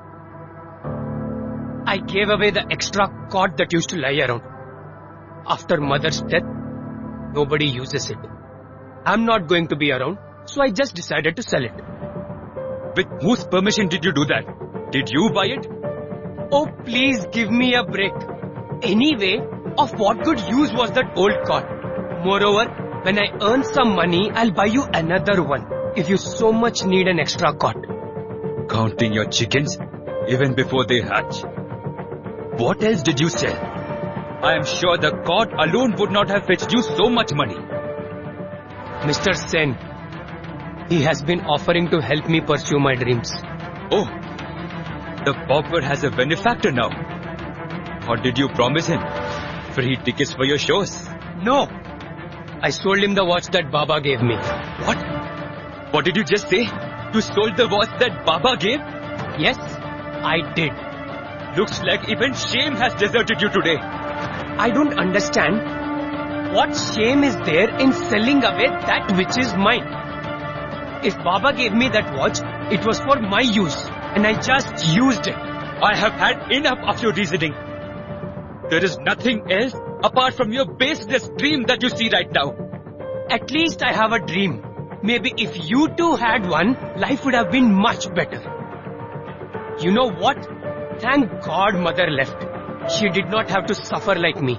I gave away the extra cord that used to lie around. After mother's death, nobody uses it. I'm not going to be around, so I just decided to sell it. With whose permission did you do that? Did you buy it? Oh, please give me a break. Anyway, of what good use was that old cot? Moreover, when I earn some money, I'll buy you another one, if you so much need an extra cot. Counting your chickens even before they hatch. What else did you sell? I am sure the cot alone would not have fetched you so much money. Mr. Sen, he has been offering to help me pursue my dreams. Oh, the pauper has a benefactor now. What did you promise him? Free tickets for your shows? No. I sold him the watch that Baba gave me. What? What did you just say? You sold the watch that Baba gave? Yes, I did. Looks like even shame has deserted you today. I don't understand. What shame is there in selling away that which is mine? If Baba gave me that watch, it was for my use, and I just used it. I have had enough of your reasoning. There is nothing else apart from your baseless dream that you see right now. At least I have a dream. Maybe if you two had one, life would have been much better. You know what? Thank God Mother left. She did not have to suffer like me.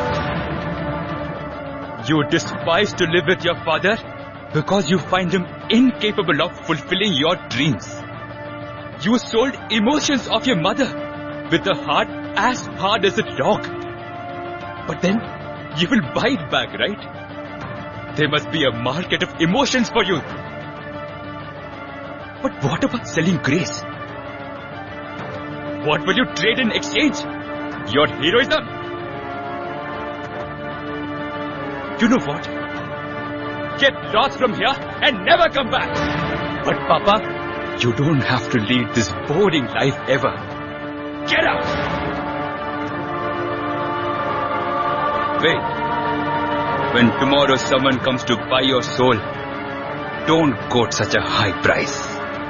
You despise to live with your father because you find him incapable of fulfilling your dreams. You sold emotions of your mother with a heart as hard as a dog. But then you will buy it back, right? There must be a market of emotions for you. But what about selling grace? What will you trade in exchange? Your heroism? You know what? Get lost from here and never come back. But Papa, you don't have to lead this boring life ever. Get out! Wait. When tomorrow someone comes to buy your soul, don't quote such a high price.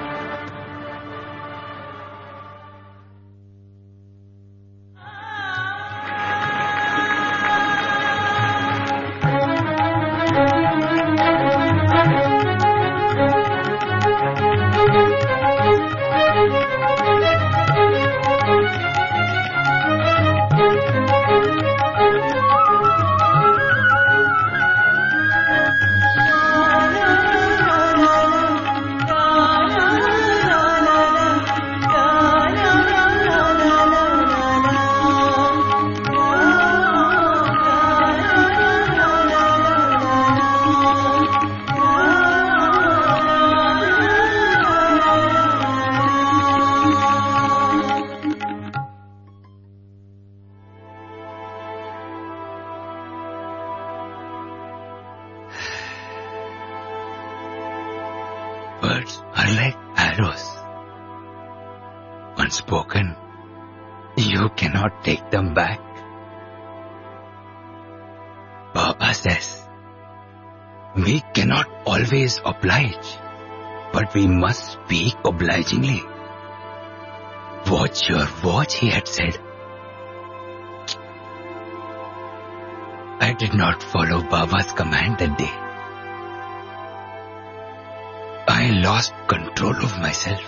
Words are like arrows. Once spoken, you cannot take them back. Baba says, we cannot always oblige, but we must speak obligingly. Watch your watch, he had said. I did not follow Baba's command that day. I lost control of myself.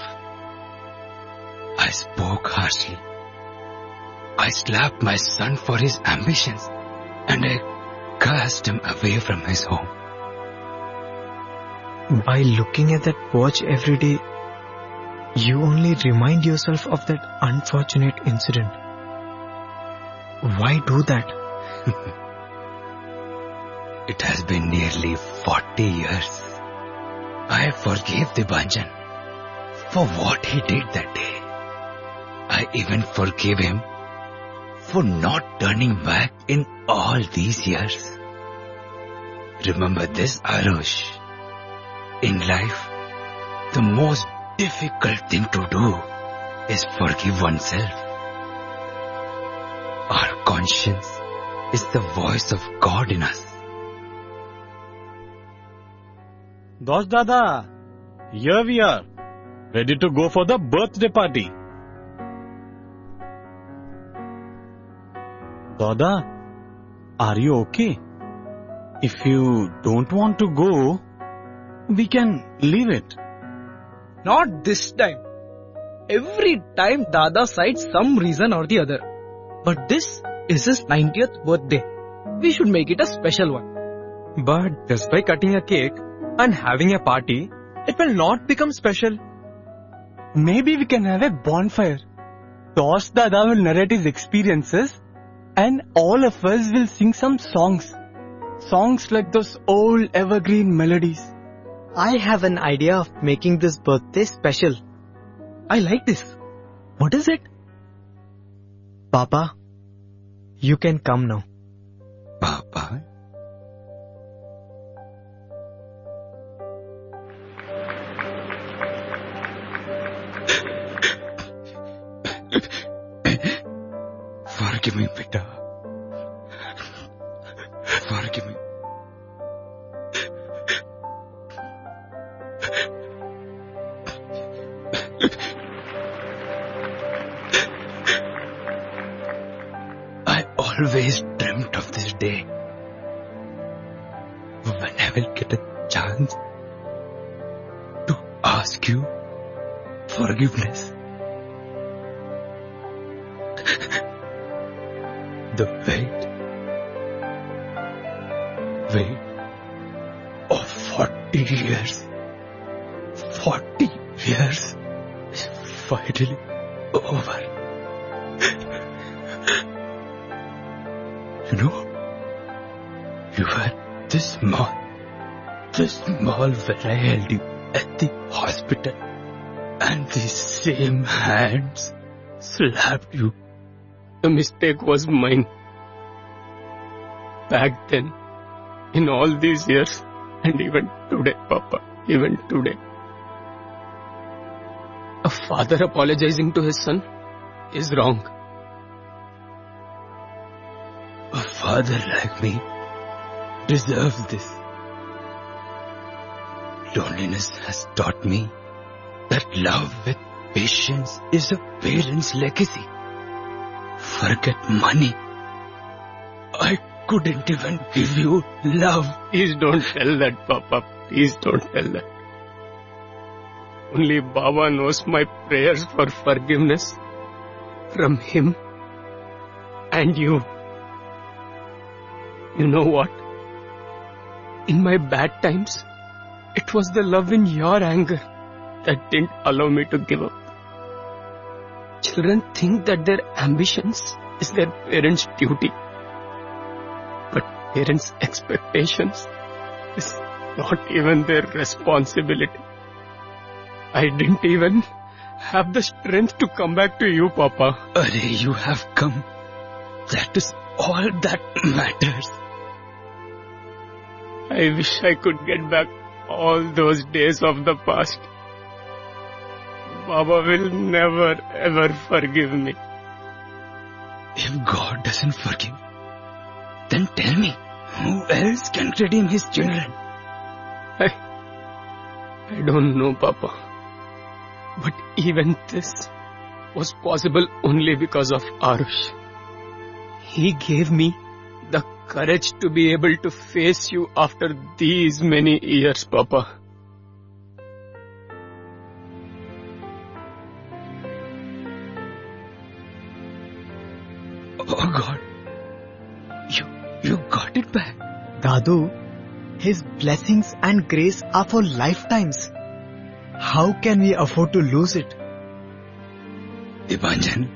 I spoke harshly. I slapped my son for his ambitions, and I cast him away from his home. By looking at that watch every day, you only remind yourself of that unfortunate incident. Why do that? It has been nearly 40 years. I forgave Dibhanjan for what he did that day. I even forgave him for not turning back in all these years. Remember this, Arush. In life, the most difficult thing to do is forgive oneself. Our conscience is the voice of God in us. Dosh Dada, here we are, ready to go for the birthday party. Dada, are you okay? If you don't want to go, we can leave it. Not this time. Every time Dada cites some reason or the other. But this is his 90th birthday. We should make it a special one. But just by cutting a cake and having a party, it will not become special. Maybe we can have a bonfire. Tosh Dada will narrate his experiences and all of us will sing some songs. Songs like those old evergreen melodies. I have an idea of making this birthday special. I like this. What is it? Papa, you can come now. Papa? Forgive me, beta. Forgive me. I always dreamt of this day when I will get a chance to ask you forgiveness. The weight of 40 years. 40 years is finally over. You know, you were this small when I held you at the hospital, and these same hands slapped you. The mistake was mine. Back then, in all these years, and even today, Papa, even today. A father apologizing to his son is wrong. A father like me deserves this. Loneliness has taught me that love with patience is a parent's legacy. Forget money. I couldn't even give you love. Please don't tell that, Papa. Please don't tell that. Only Baba knows my prayers for forgiveness from him and you. You know what? In my bad times, it was the love in your anger that didn't allow me to give up. Children think that their ambitions is their parents' duty. But parents' expectations is not even their responsibility. I didn't even have the strength to come back to you, Papa. Arey, you have come. That is all that matters. I wish I could get back all those days of the past. Baba will never ever forgive me. If God doesn't forgive, then tell me, who else can redeem his children? I don't know, Papa. But even this was possible only because of Arush. He gave me the courage to be able to face you after these many years, Papa. Oh God, you got it back. Dadu, his blessings and grace are for lifetimes. How can we afford to lose it? Dipanjan,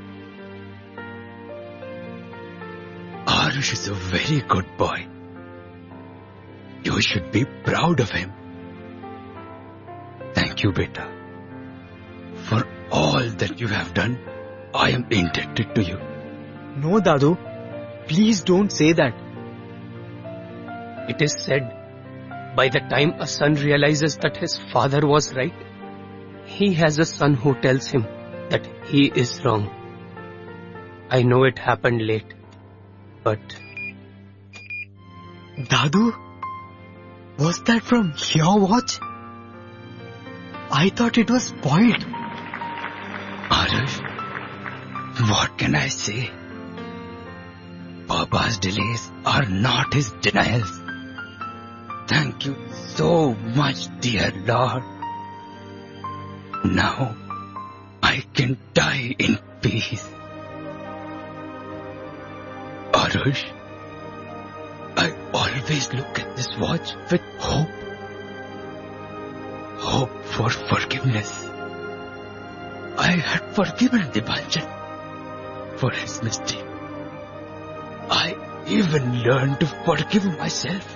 Arush is a very good boy. You should be proud of him. Thank you, beta. For all that you have done, I am indebted to you. No, Dadu. Please don't say that. It is said, by the time a son realizes that his father was right, he has a son who tells him that he is wrong. I know it happened late, but... Dadu, was that from your watch? I thought it was spoiled. Arush, what can I say? Papa's delays are not his denials. Thank you so much, dear Lord. Now I can die in peace. Arush, I always look at this watch with hope. Hope for forgiveness. I had forgiven Debanjan for his mistake. I even learned to forgive myself.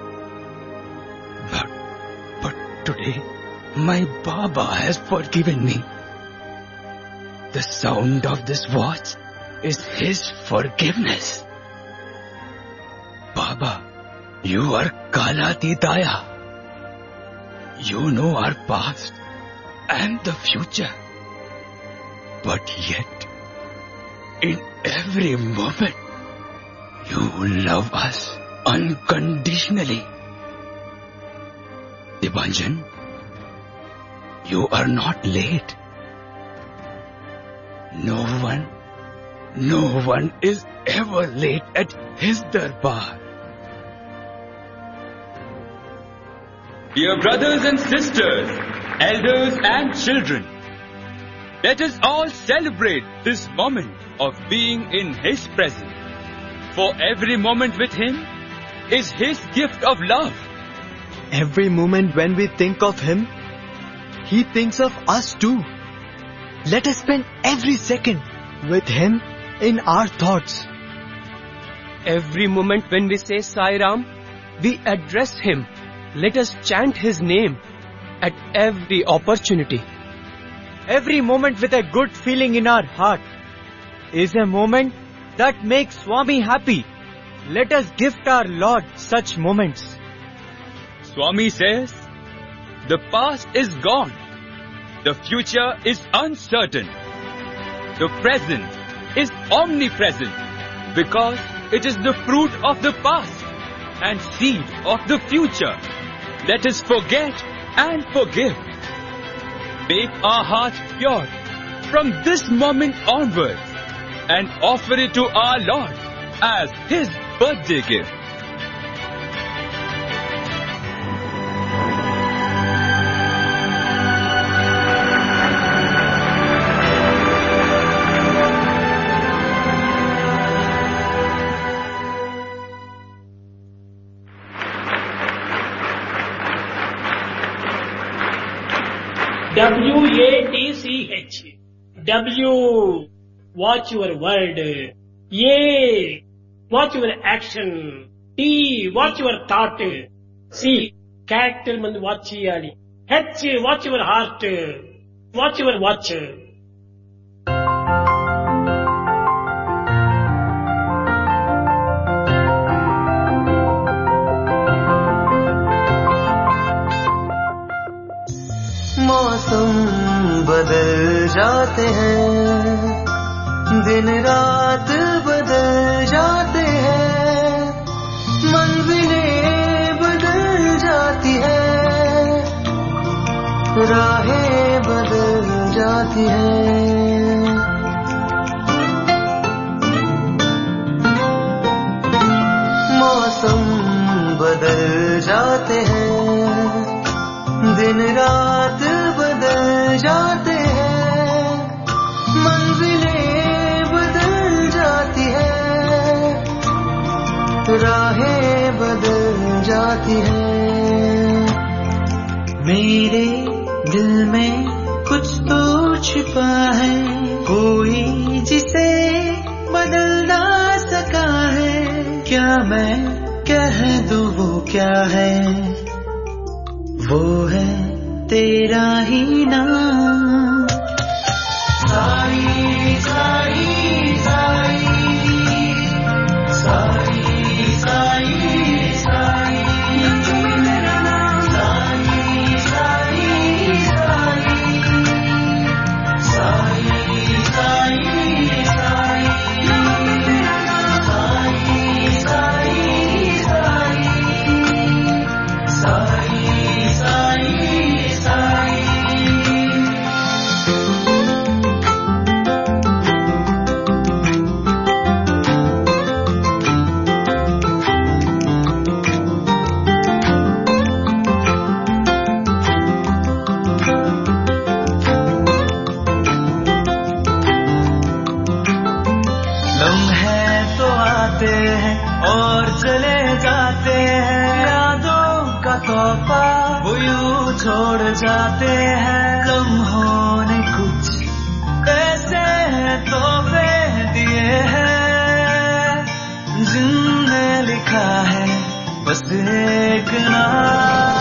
But today, my Baba has forgiven me. The sound of this watch is his forgiveness. Baba, you are Kalatitaya. You know our past and the future. But yet, in every moment, you love us unconditionally. Debanjan, you are not late. No one is ever late at his darbar. Dear brothers and sisters, elders and children, let us all celebrate this moment of being in His presence. For every moment with Him is His gift of love. Every moment when we think of Him, He thinks of us too. Let us spend every second with Him in our thoughts. Every moment when we say Sai Ram, we address Him. Let us chant His name at every opportunity. Every moment with a good feeling in our heart is a moment that makes Swami happy. Let us gift our Lord such moments. Swami says, the past is gone. The future is uncertain. The present is omnipresent because it is the fruit of the past and seed of the future. Let us forget and forgive. Make our hearts pure from this moment onwards and offer it to our Lord as His birthday gift. WATCH. W, watch your word. A, watch your action. T, watch your thought. C, character mandu watch cheyali. H, watch your heart. Watch your watch. मौसम बदल जाते हैं, दिन रात बदल जाते हैं, मंजिलें बदल जाती हैं, राहें बदल जाती हैं। मौसम बदल जाते हैं, दिन रात बदल जाते हैं, मंजिलें बदल जाती हैं, राहें बदल जाती हैं। मेरे दिल में कुछ तो छिपा है, कोई जिसे बदल ना सका है। क्या मैं कह दूं वो क्या है? वो है तेरा ही नाम। साई साई साई साई साई साई मेरा नाम। साई साई साई साई साई साई मेरा नाम। साई साई साई साई साई तोहफा वो यूं छोड़ जाते हैं लम्हों ने कुछ ऐसे तोहफे दिए हैं जिनने लिखा है बस एक नाम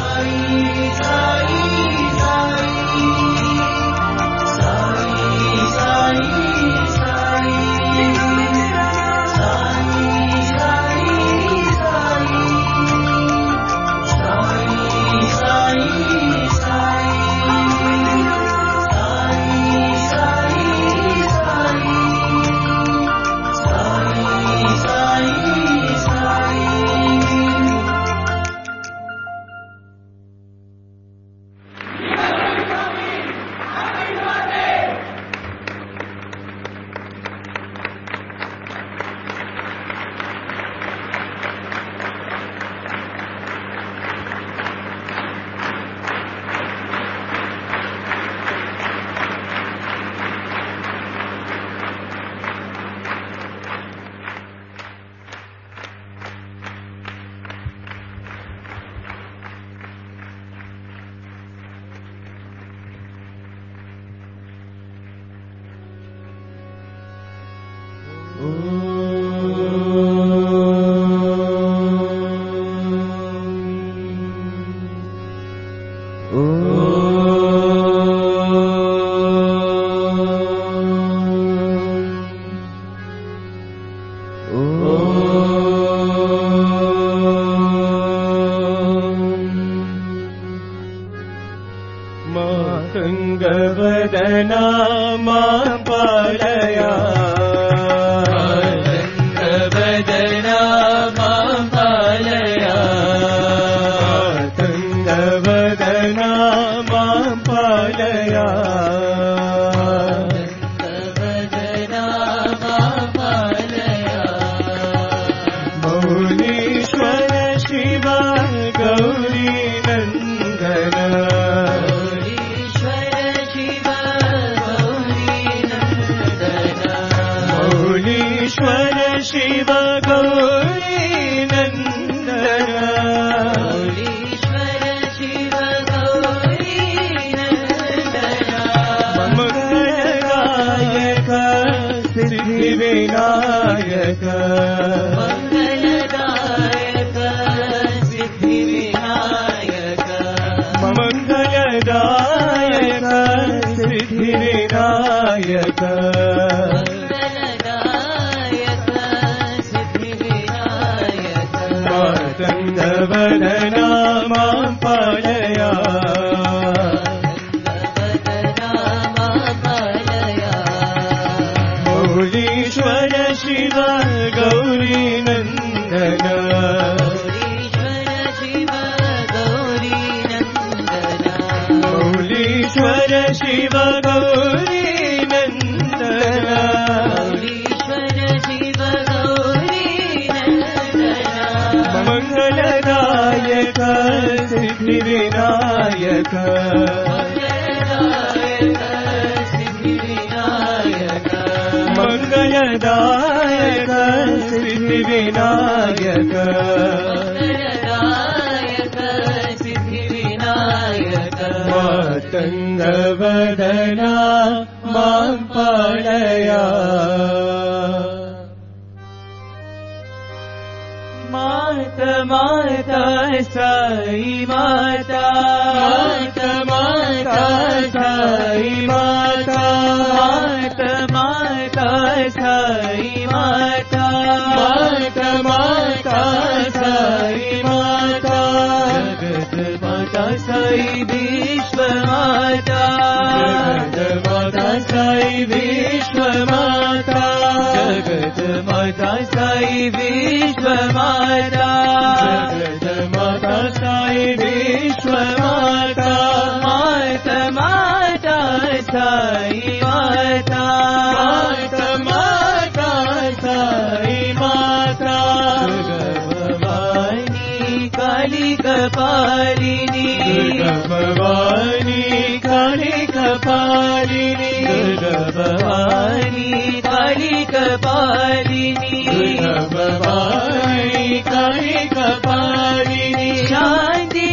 मातंगवदना मां पालया मातंगवदना मां पालया मातंगवदना मां पालया मातंगवदना मां पालया मौनीश्वर शिव गौरी नंदना मौलीश्वर शिव गौरी नंदना मौलीश्वर शिव गौरी नंदना मंगलदायक सिद्धि विनायक मंगलदायक सिद्धि विनायक मंगलदायक सिद्धि विनायक मातंगवदना मां पालया मौलीश्वर शिव गौरी नंदना मौलीश्वर शिव गौरी नंदना मंगलदायक सिद्धि विनायक मंगलदायक सिद्धि विनायक मातंगवदना मां पालया माता माता साई माता माता माता साई माता माता माता साई माता माता माता साई माता जगत माता साई विश्व माता जगत माता साई विश्व माता जगत माता साई विश्व माता जगत माता साई विश्व माता माता माता साई माता माता माता साई माता भवानी काली कपालिनी भवानी काली कपालिनी भवानी काली कपालिनी भवानी काली कपालिनी शांति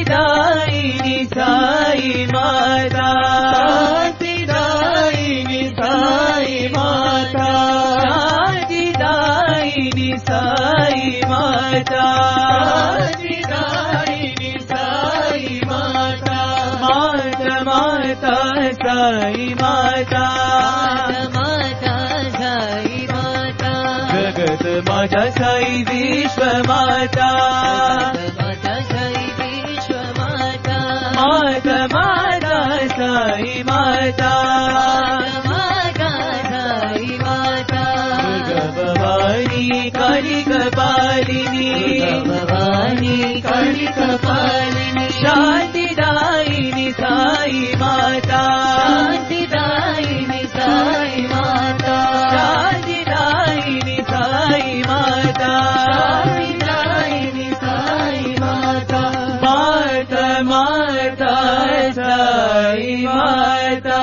माता शांतिदायिनी साई माता शांतिदायिनी साई माता शांतिदायिनी साई माता माता माता साई माता माता साई माता जगत माता साई विश्व माता माता साई विश्व माता माता माता साई माता माता साई माता भवानी काली कपालिनी भवानी काली कपालिनी शांतिदायिनी साई माता शांतिदायिनी साई माता शांतिदायिनी साई माता शांतिदायिनी साई माता माता माता साई माता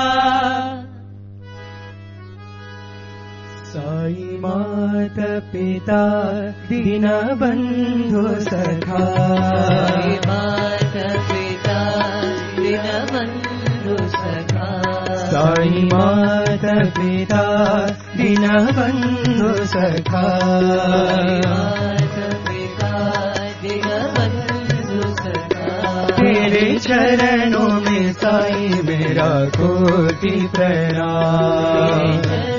साई माता पिता दीनबंधु सखा साई माता पिता दीनबंधु सखा साई माता पिता दीनबंधु सखा माता पिता दीनबंधु सखा तेरे चरणों में साई मेरा कोटि प्रणाम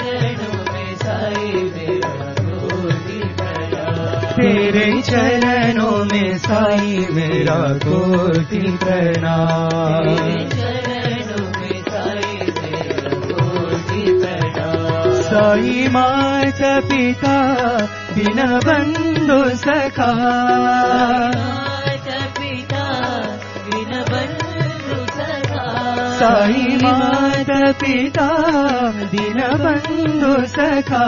तेरे चरणों में साई मेरा कोटि प्रणाम साई माता पिता दीनबंधु सखा साई माता पिता दीनबंधु सखा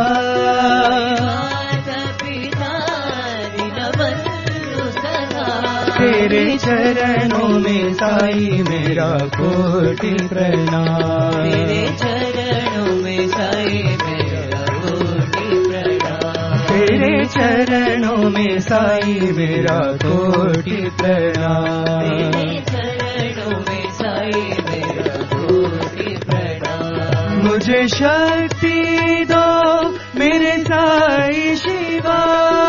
तेरे चरणों में साई मेरा कोटि प्रणाम तेरे चरणों में साई मेरा कोटि प्रणाम तेरे चरणों में साई मेरा कोटि प्रणाम तेरे चरणों में साई मेरा कोटि प्रणाम मुझे शक्ति दो मेरे साई शिवा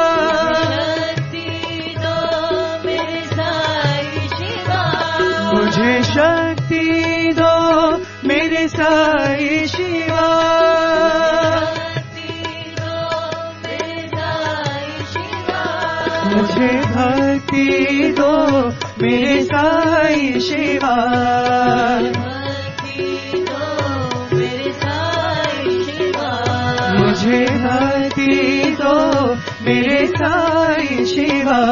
मुझे शक्ति दो मेरे साई शिवा मुझे भक्ति दो मेरे साई शिवा मुझे भक्ति दो मेरे साई शिवा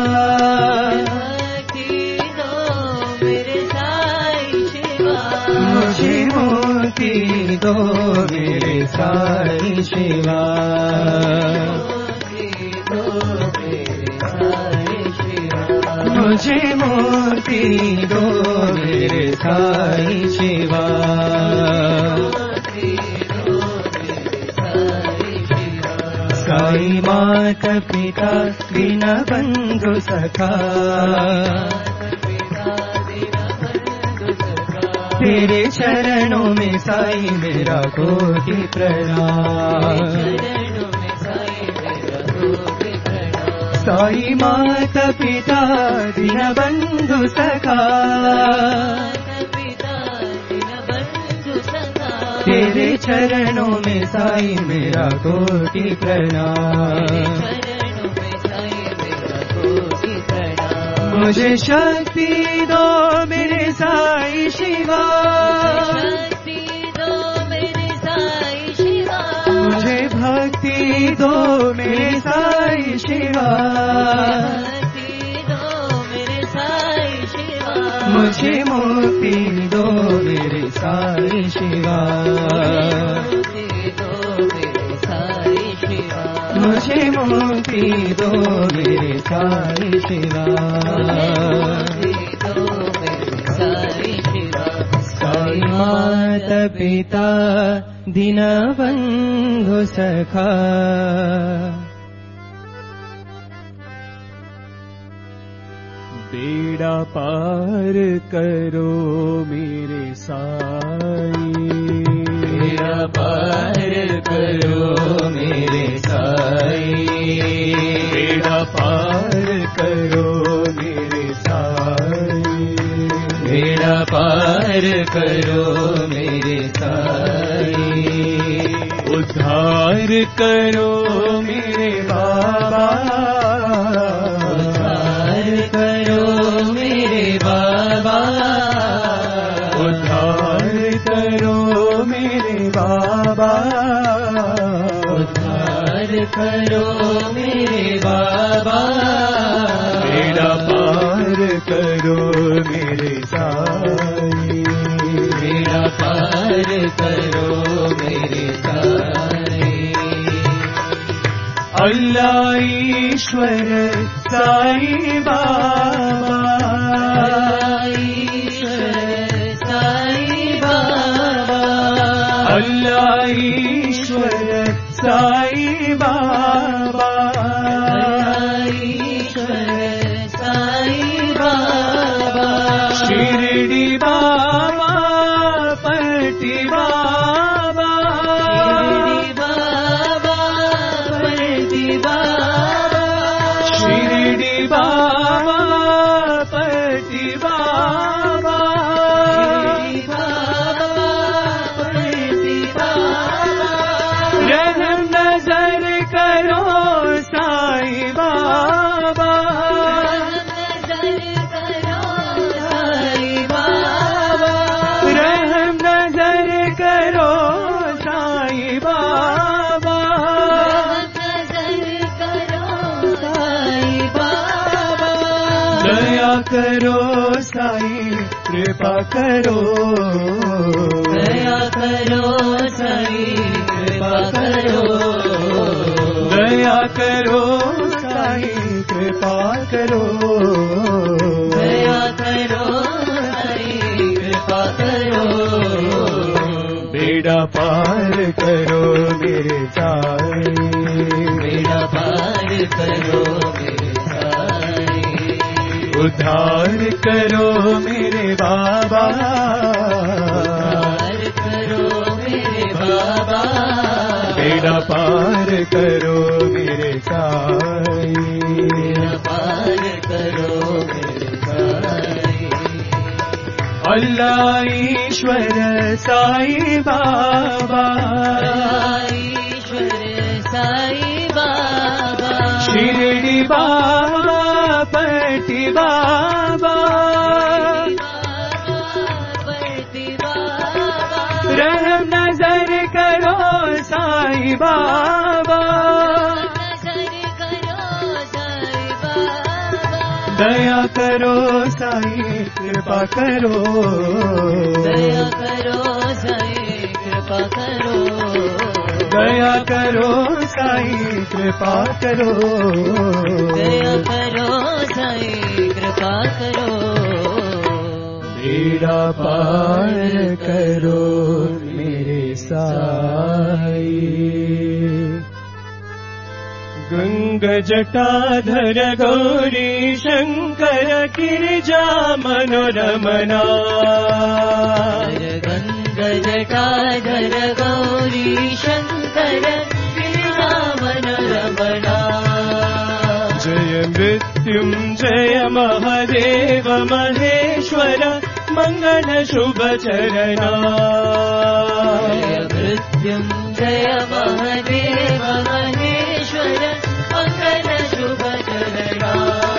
मुझे मोती दो मेरे साई शिवा मुझे मोती दो मेरे साई शिवा साई माता पिता दीनबंधु सखा तेरे चरणों में साई मेरा कोटि प्रणाम साई माता पिता दीनबंधु सखा तेरे चरणों में साई मेरा कोटि प्रणाम मुझे शक्ति दो मेरे साई शिवा मुझे भक्ति दो मेरे साई शिवा मुझे मुक्ति दो मेरे साई शिवा मुझे मुक्ति दो मेरे साई शिवा साई माता पिता दीनबंधु सखा बेड़ा पार करो मेरे साईं, बेड़ा पार करो मेरे साईं, बेड़ा पार करो मेरे साईं, बेड़ा पार करो मेरे साईं, उद्धार करो मेरे बाबा, उद्धार करो मेरे बाबा, उद्धार करो मेरे बाबा, उद्धार करो मेरे बाबा, बेड़ा पार करो मेरे साईं, बेड़ा पार करो मेरे साईं। अल्लाह ईश्वर साईं बाबा, ईश्वर साईं बाबा, अल्लाह ईश्वर साईं बाबा, ईश्वर साईं बाबा, शिरडी बाबा पटी बाबा, शिरडी बाबा पटी बाबा, शिरडी बाबा पटी बाबा, रहम नजर करो साईं बाबा, रहम नजर करो साईं बाबा, दया करो साईं कृपा करो, दया करो साईं कृपा करो, दया करो साईं कृपा करो, दया करो साईं कृपा करो, बेड़ा पार करो मेरे साईं, बेड़ा पार करो मेरे साईं, उद्धार करो मेरे बाबा, उद्धार करो मेरे बाबा, बेड़ा पार करो मेरे साईं, बेड़ा पार करो मेरे साईं। अल्लाह ईश्वर साईं बाबा, ईश्वर साईं बाबा, शिरडी बाबा पटी बाबा, रहम नजर करो साईं बाबा, दया करो साईं कृपा करो, दया करो साईं कृपा करो, दया करो साईं कृपा करो, दया करो साईं कृपा करो, बेड़ा पार करो मेरे साईं। गंगा जटाधर गौरी शंकर गिरिजा मनोरमना, गंगा जटाधर गौरी शंकर गिरिजा मनोरमना, जय मृत्युंजय महादेव महेश्वर मंगल शुभ चरणा, जय मृत्युंजय महादेव महेश्वर मंगल शुभ चरणा,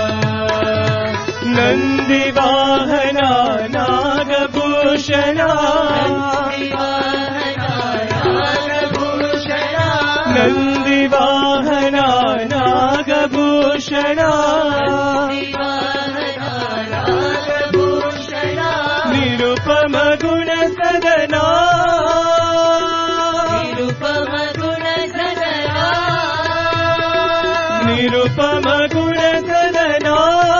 नंदी वाहना नागभूषणा, नंदी वाहना नागभूषणा, निरुपम गुण सदना, निरुपम गुण सदना, निरुपम गुण सदना,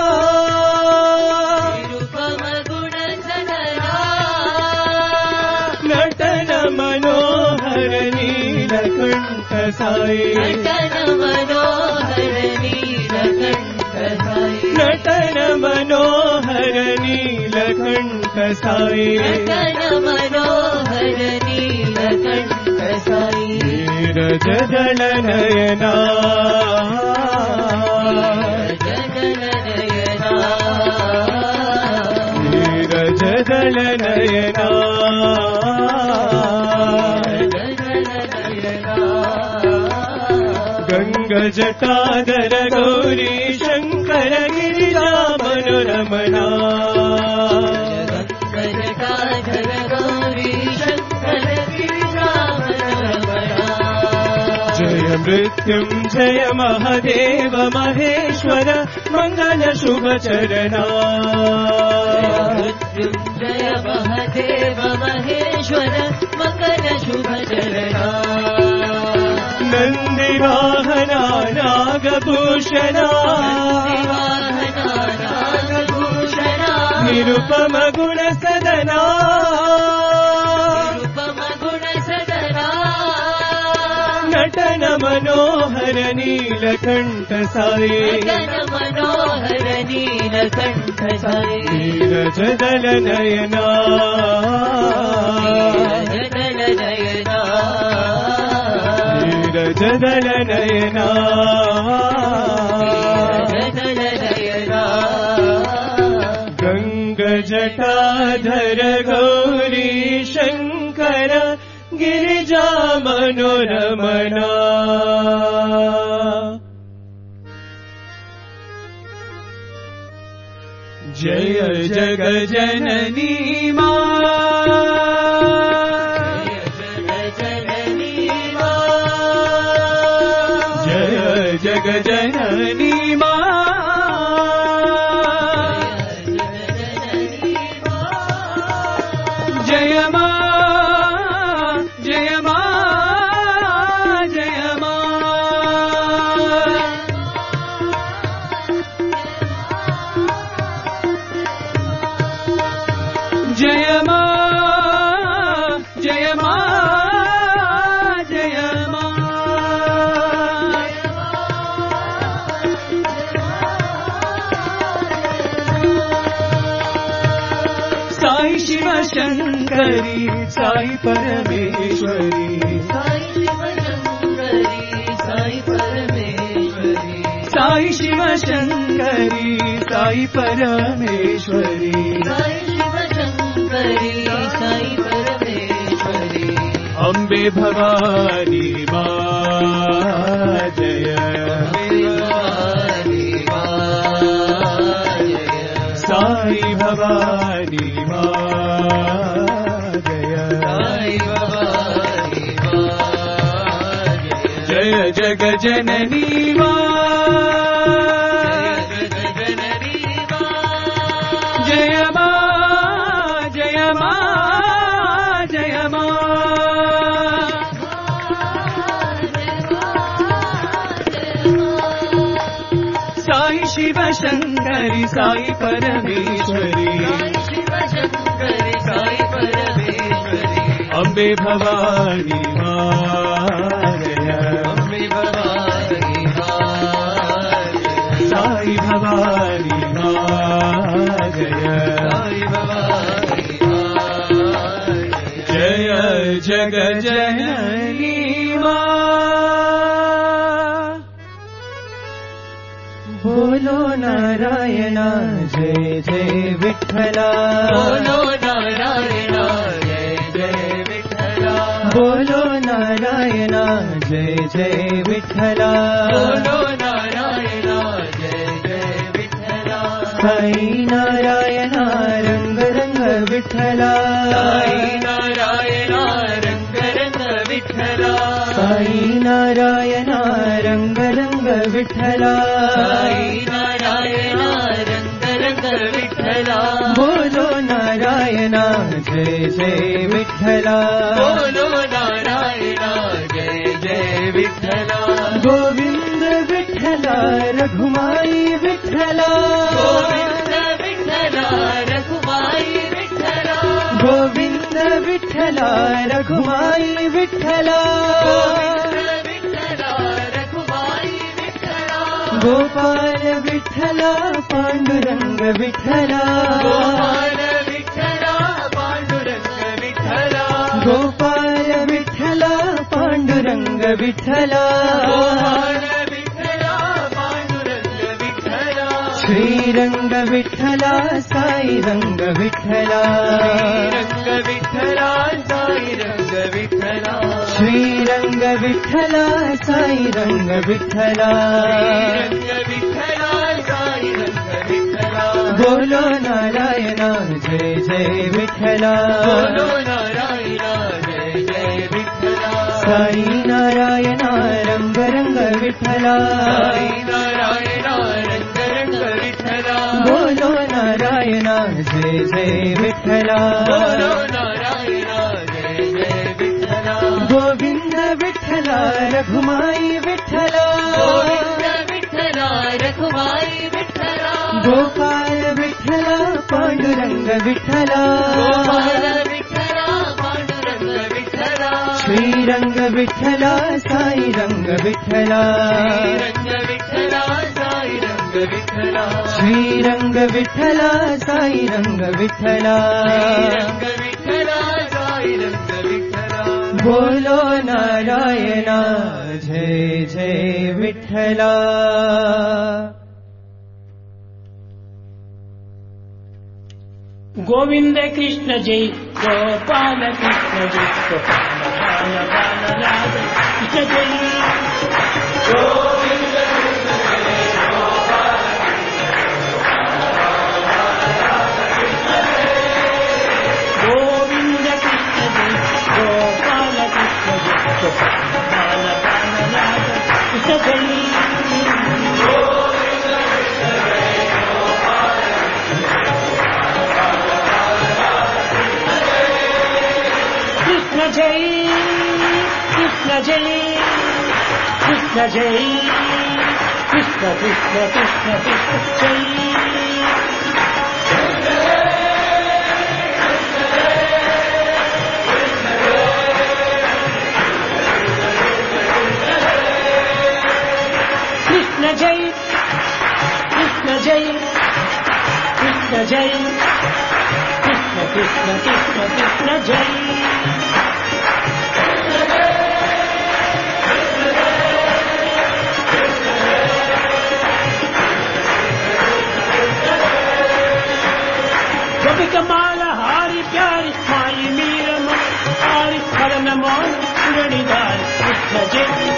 निरुपम गुण सदना, नटन मनोहर नीलकंठ साई, नटन मनोहर नीलकंठ साई, नटन नटन मनोहर नीलकंठ साई नटन मनोहर नीलकंठ साई नीरज दल नयना नीरज दल नयना गंगा जटाधर गौरी शंकर गिरिजा मनोरमना गंगा जटाधर गौरी शंकर गिरिजा मनोरमना जय मृत्युंजय महादेव महेश्वर मंगल शुभ चरणा मृत्युंजय महादेव महेश्वर मंगल शुभ चरणा नंदी वाहना नागभूषणा निरुपम गुण सदना नटन मनोहर नीलकंठ साई मनोहर नीलकंठ साई नीरज दल नयना दल नयना नीरज दल नयना दल नयना गंगा जटाधर गौरी शंकर गिरिजा मनोरमना जय जग जननी मां जय जग जननी मां जय मां जय मां जय मां जय मां जय मां जय मां साई शिव शंकरी साई परमेश्वरी साई शिव शंकरी साई परमेश्वरी साई शिव शंकरी साई परमेश्वरी साई शिव शंकरी साई परमेश्वरी अम्बे भवानी मां जय साई भवानी जय जग जननी जय मां जय मां जय मां साई शिव शंकरी साई परमेश्वरी शिव शंकरी साई परमेश्वरी अम्बे भवानी अम्बे भवानी साई भवानी साई भवानी जय जग जननी बोलो नारायण जय जय विठ्ठला बोलो नारायण जय जय विठ्ठला बोलो नारायण जय जय विठ्ठला बोलो नारायण जय जय विठ्ठला साई नारायण रंग रंग विठ्ठला साई नारायण रंग रंग विठ्ठला साई नारायण रंग रंग विठ्ठला साई नारायण रंग रंग विठ्ठला बोलो नारायण जय जय विठ्ठला बोलो नारायण जय जय विठ्ठला गोविंद विठ्ठला रघुमाई विठ्ठला गोविंद विठ्ठला रघुमाई विठ्ठला गोविंद विठ्ठला रघुमाई विठ्ठला गोविंद विठ्ठला रघुमाई विठ्ठला गोपाल विठ्ठला पांडुरंग विठ्ठला गोपाल विठ्ठला पांडुरंग विठ्ठला गोपाल विठ्ठला पांडुरंग विठ्ठला गोपाल विठ्ठला पांडुरंग विठ्ठला श्रीरंग विठ्ठला साई रंग विठ्ठला श्रीरंग विठ्ठला साई रंग विठ्ठला श्रीरंग विठ्ठला साई रंग विठ्ठला श्रीरंग विठ्ठला साई रंग विठ्ठला बोलो नारायणा जय जय विठ्ठला बोलो नारायणा जय जय विठ्ठला साई नारायणा रंग रंग विठ्ठला साई नारायणा रंग रंग विठ्ठला बोलो नारायणा जय जय विठ्ठला बोलो नारायणा जय जय विठ्ठला गोविंद विठ्ठला रघुमाई विठ्ठला गोविंद विठ्ठला रघुमाई विठ्ठला गोपाल विठ्ठला पांडुरंग विठ्ठला गोपाल विठ्ठला पांडुरंग विठ्ठला श्रीरंग विठ्ठला साई रंग विठ्ठला श्रीरंग विठ्ठला साई रंग विठ्ठला श्रीरंग विठ्ठला साई रंग विठ्ठला श्रीरंग विठ्ठला साई रंग विठ्ठला बोलो नारायणा जय जय विठ्ठला गोविंद कृष्ण जय गोपाल कृष्ण जय गोपाल बाल राधे कृष्ण जय गोविंद कृष्ण जय गोपाल गोविंद कृष्ण जय गोपाल कृष्ण जय गोपाल बाल राधे कृष्ण जय कृष्ण जय कृष्ण जय कृष्ण जय कृष्ण कृष्ण कृष्ण कृष्ण जय कृष्ण जय कृष्ण जय कृष्ण जय कृष्ण कृष्ण कृष्ण कृष्ण जय कमाल हारी प्यारी माई मीर हारी करण मोन पुरणीदार कृष्ण जय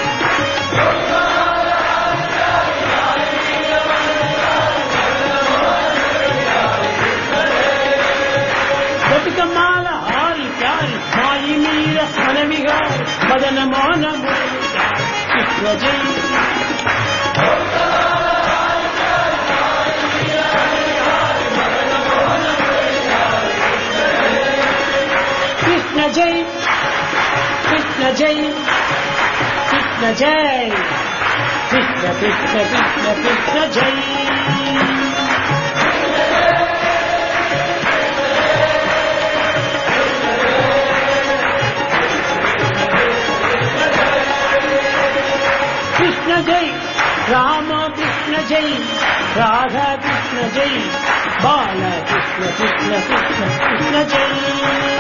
कमाल हारी प्यारी माई मीर मन विहार मदन मोहन कृष्ण जय कृष्ण जय कृष्ण जय कृष्ण जय कृष्ण कृष्ण कृष्ण कृष्ण जय कृष्ण जय राम कृष्ण जय राधा कृष्ण जय बाल कृष्ण कृष्ण कृष्ण कृष्ण जय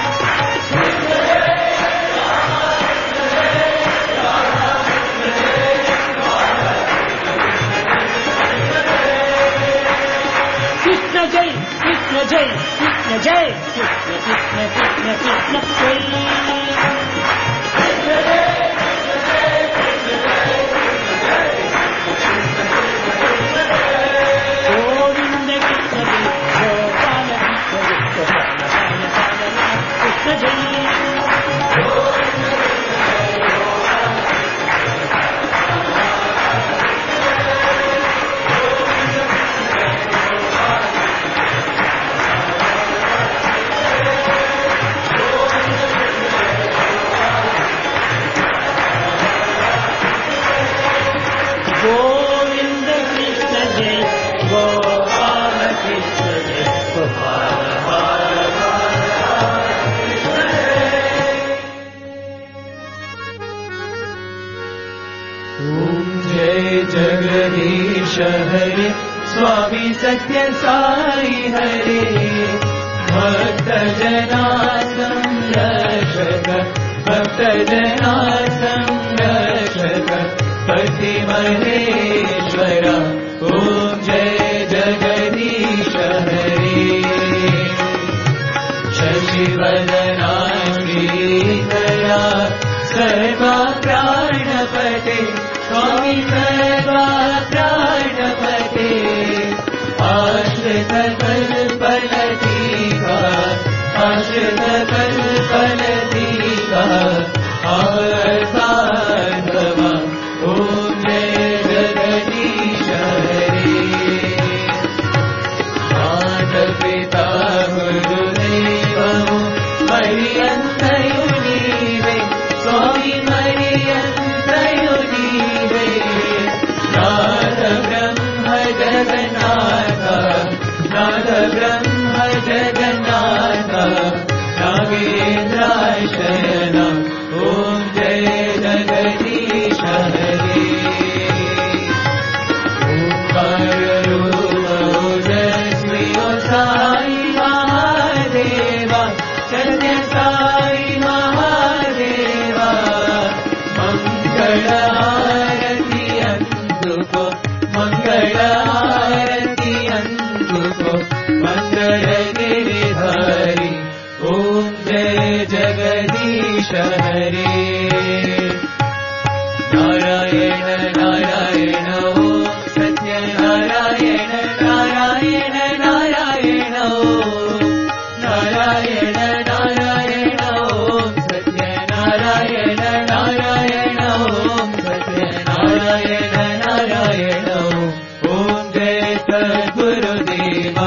कृष्ण जय कृष्ण जय कृष्ण जय कृष्ण कृष्ण कृष्ण कृष्ण जय गोविंद कृष्ण जय गोपाल कृष्ण जय गोविंद कृष्ण जय गोपाल कृष्ण जय गोपाल बाल ओम जय जगन्नाथ जगदीश हरे स्वामी सत्य साई हरे भक्त जना संरक्षक भक्त जना संरक्षक पति महेश्वर ओम जय जगदीश हरे शशिवदना श्रीधरा सर्वा प्राणपते स्वामी सर्वा प्राणपते आश्रित कल्पलतिका आश्रित कल्पलतिका आवसाधवा ओम जय जगदीश हरे माता पिता गुरुदेव मरियन्तयुनीवे स्वामी मरियन्तयुनीवे नाथ ब्रह्म जगन्नाथ नाथ ब्रह्म जगन्नाथ नागेन्द्राशयन ओम जय जगदीश हरे ओंकार रूप ओजस्वी ओ साई महादेवा सत्य साई महादेवा मंगल आरती अंधुको मंगल आरती अंधुको मंगल गिरिधारी ओम जय जगदीश हरे नारायण नारायण ओम सत्य नारायण नारायण नारायण ओम नारायण नारायण ओम सत्य नारायण नारायण ओम सत्य नारायण नारायण ओम जय सद्गुरुदेवा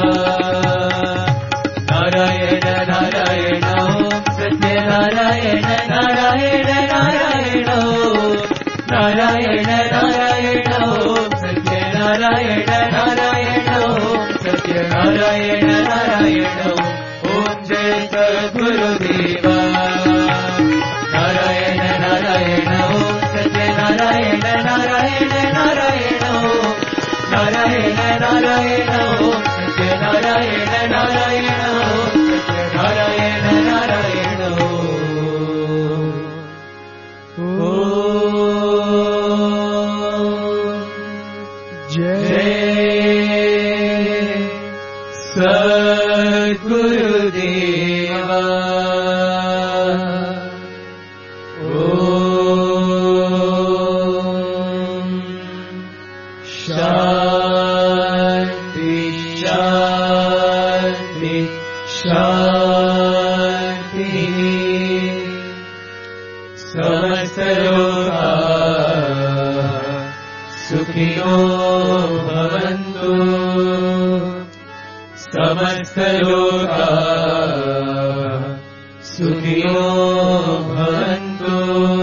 नारायण नारायण ओम सत्य नारायण नारायण नारायण ओम नारायण नारायण ओम सत्य नारायण नारायण ओम सत्य नारायण नारायण ओम जय सद्गुरुदेवा नारायण नारायण ओम सत्य नारायण नारायण नारायण ओम नारायण नारायण ओम सत्य नारायण नारायण ओम सत्य नारायण नारायण जय सद्गुरुदेवा ओम शांति शांति शांति समस्त लोका सुखिनो भवन्तु समस्त लोका सुखिनो भवन्तु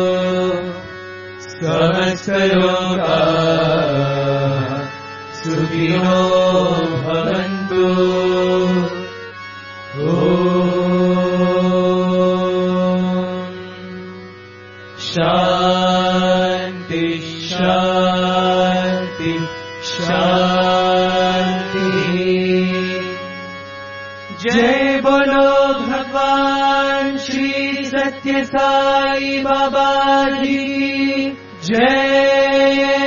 समस्त लोका सुखिनो भवन्तु शांति शांति शांति जय बोलो भगवान श्री सत्य साई बाबा जी जय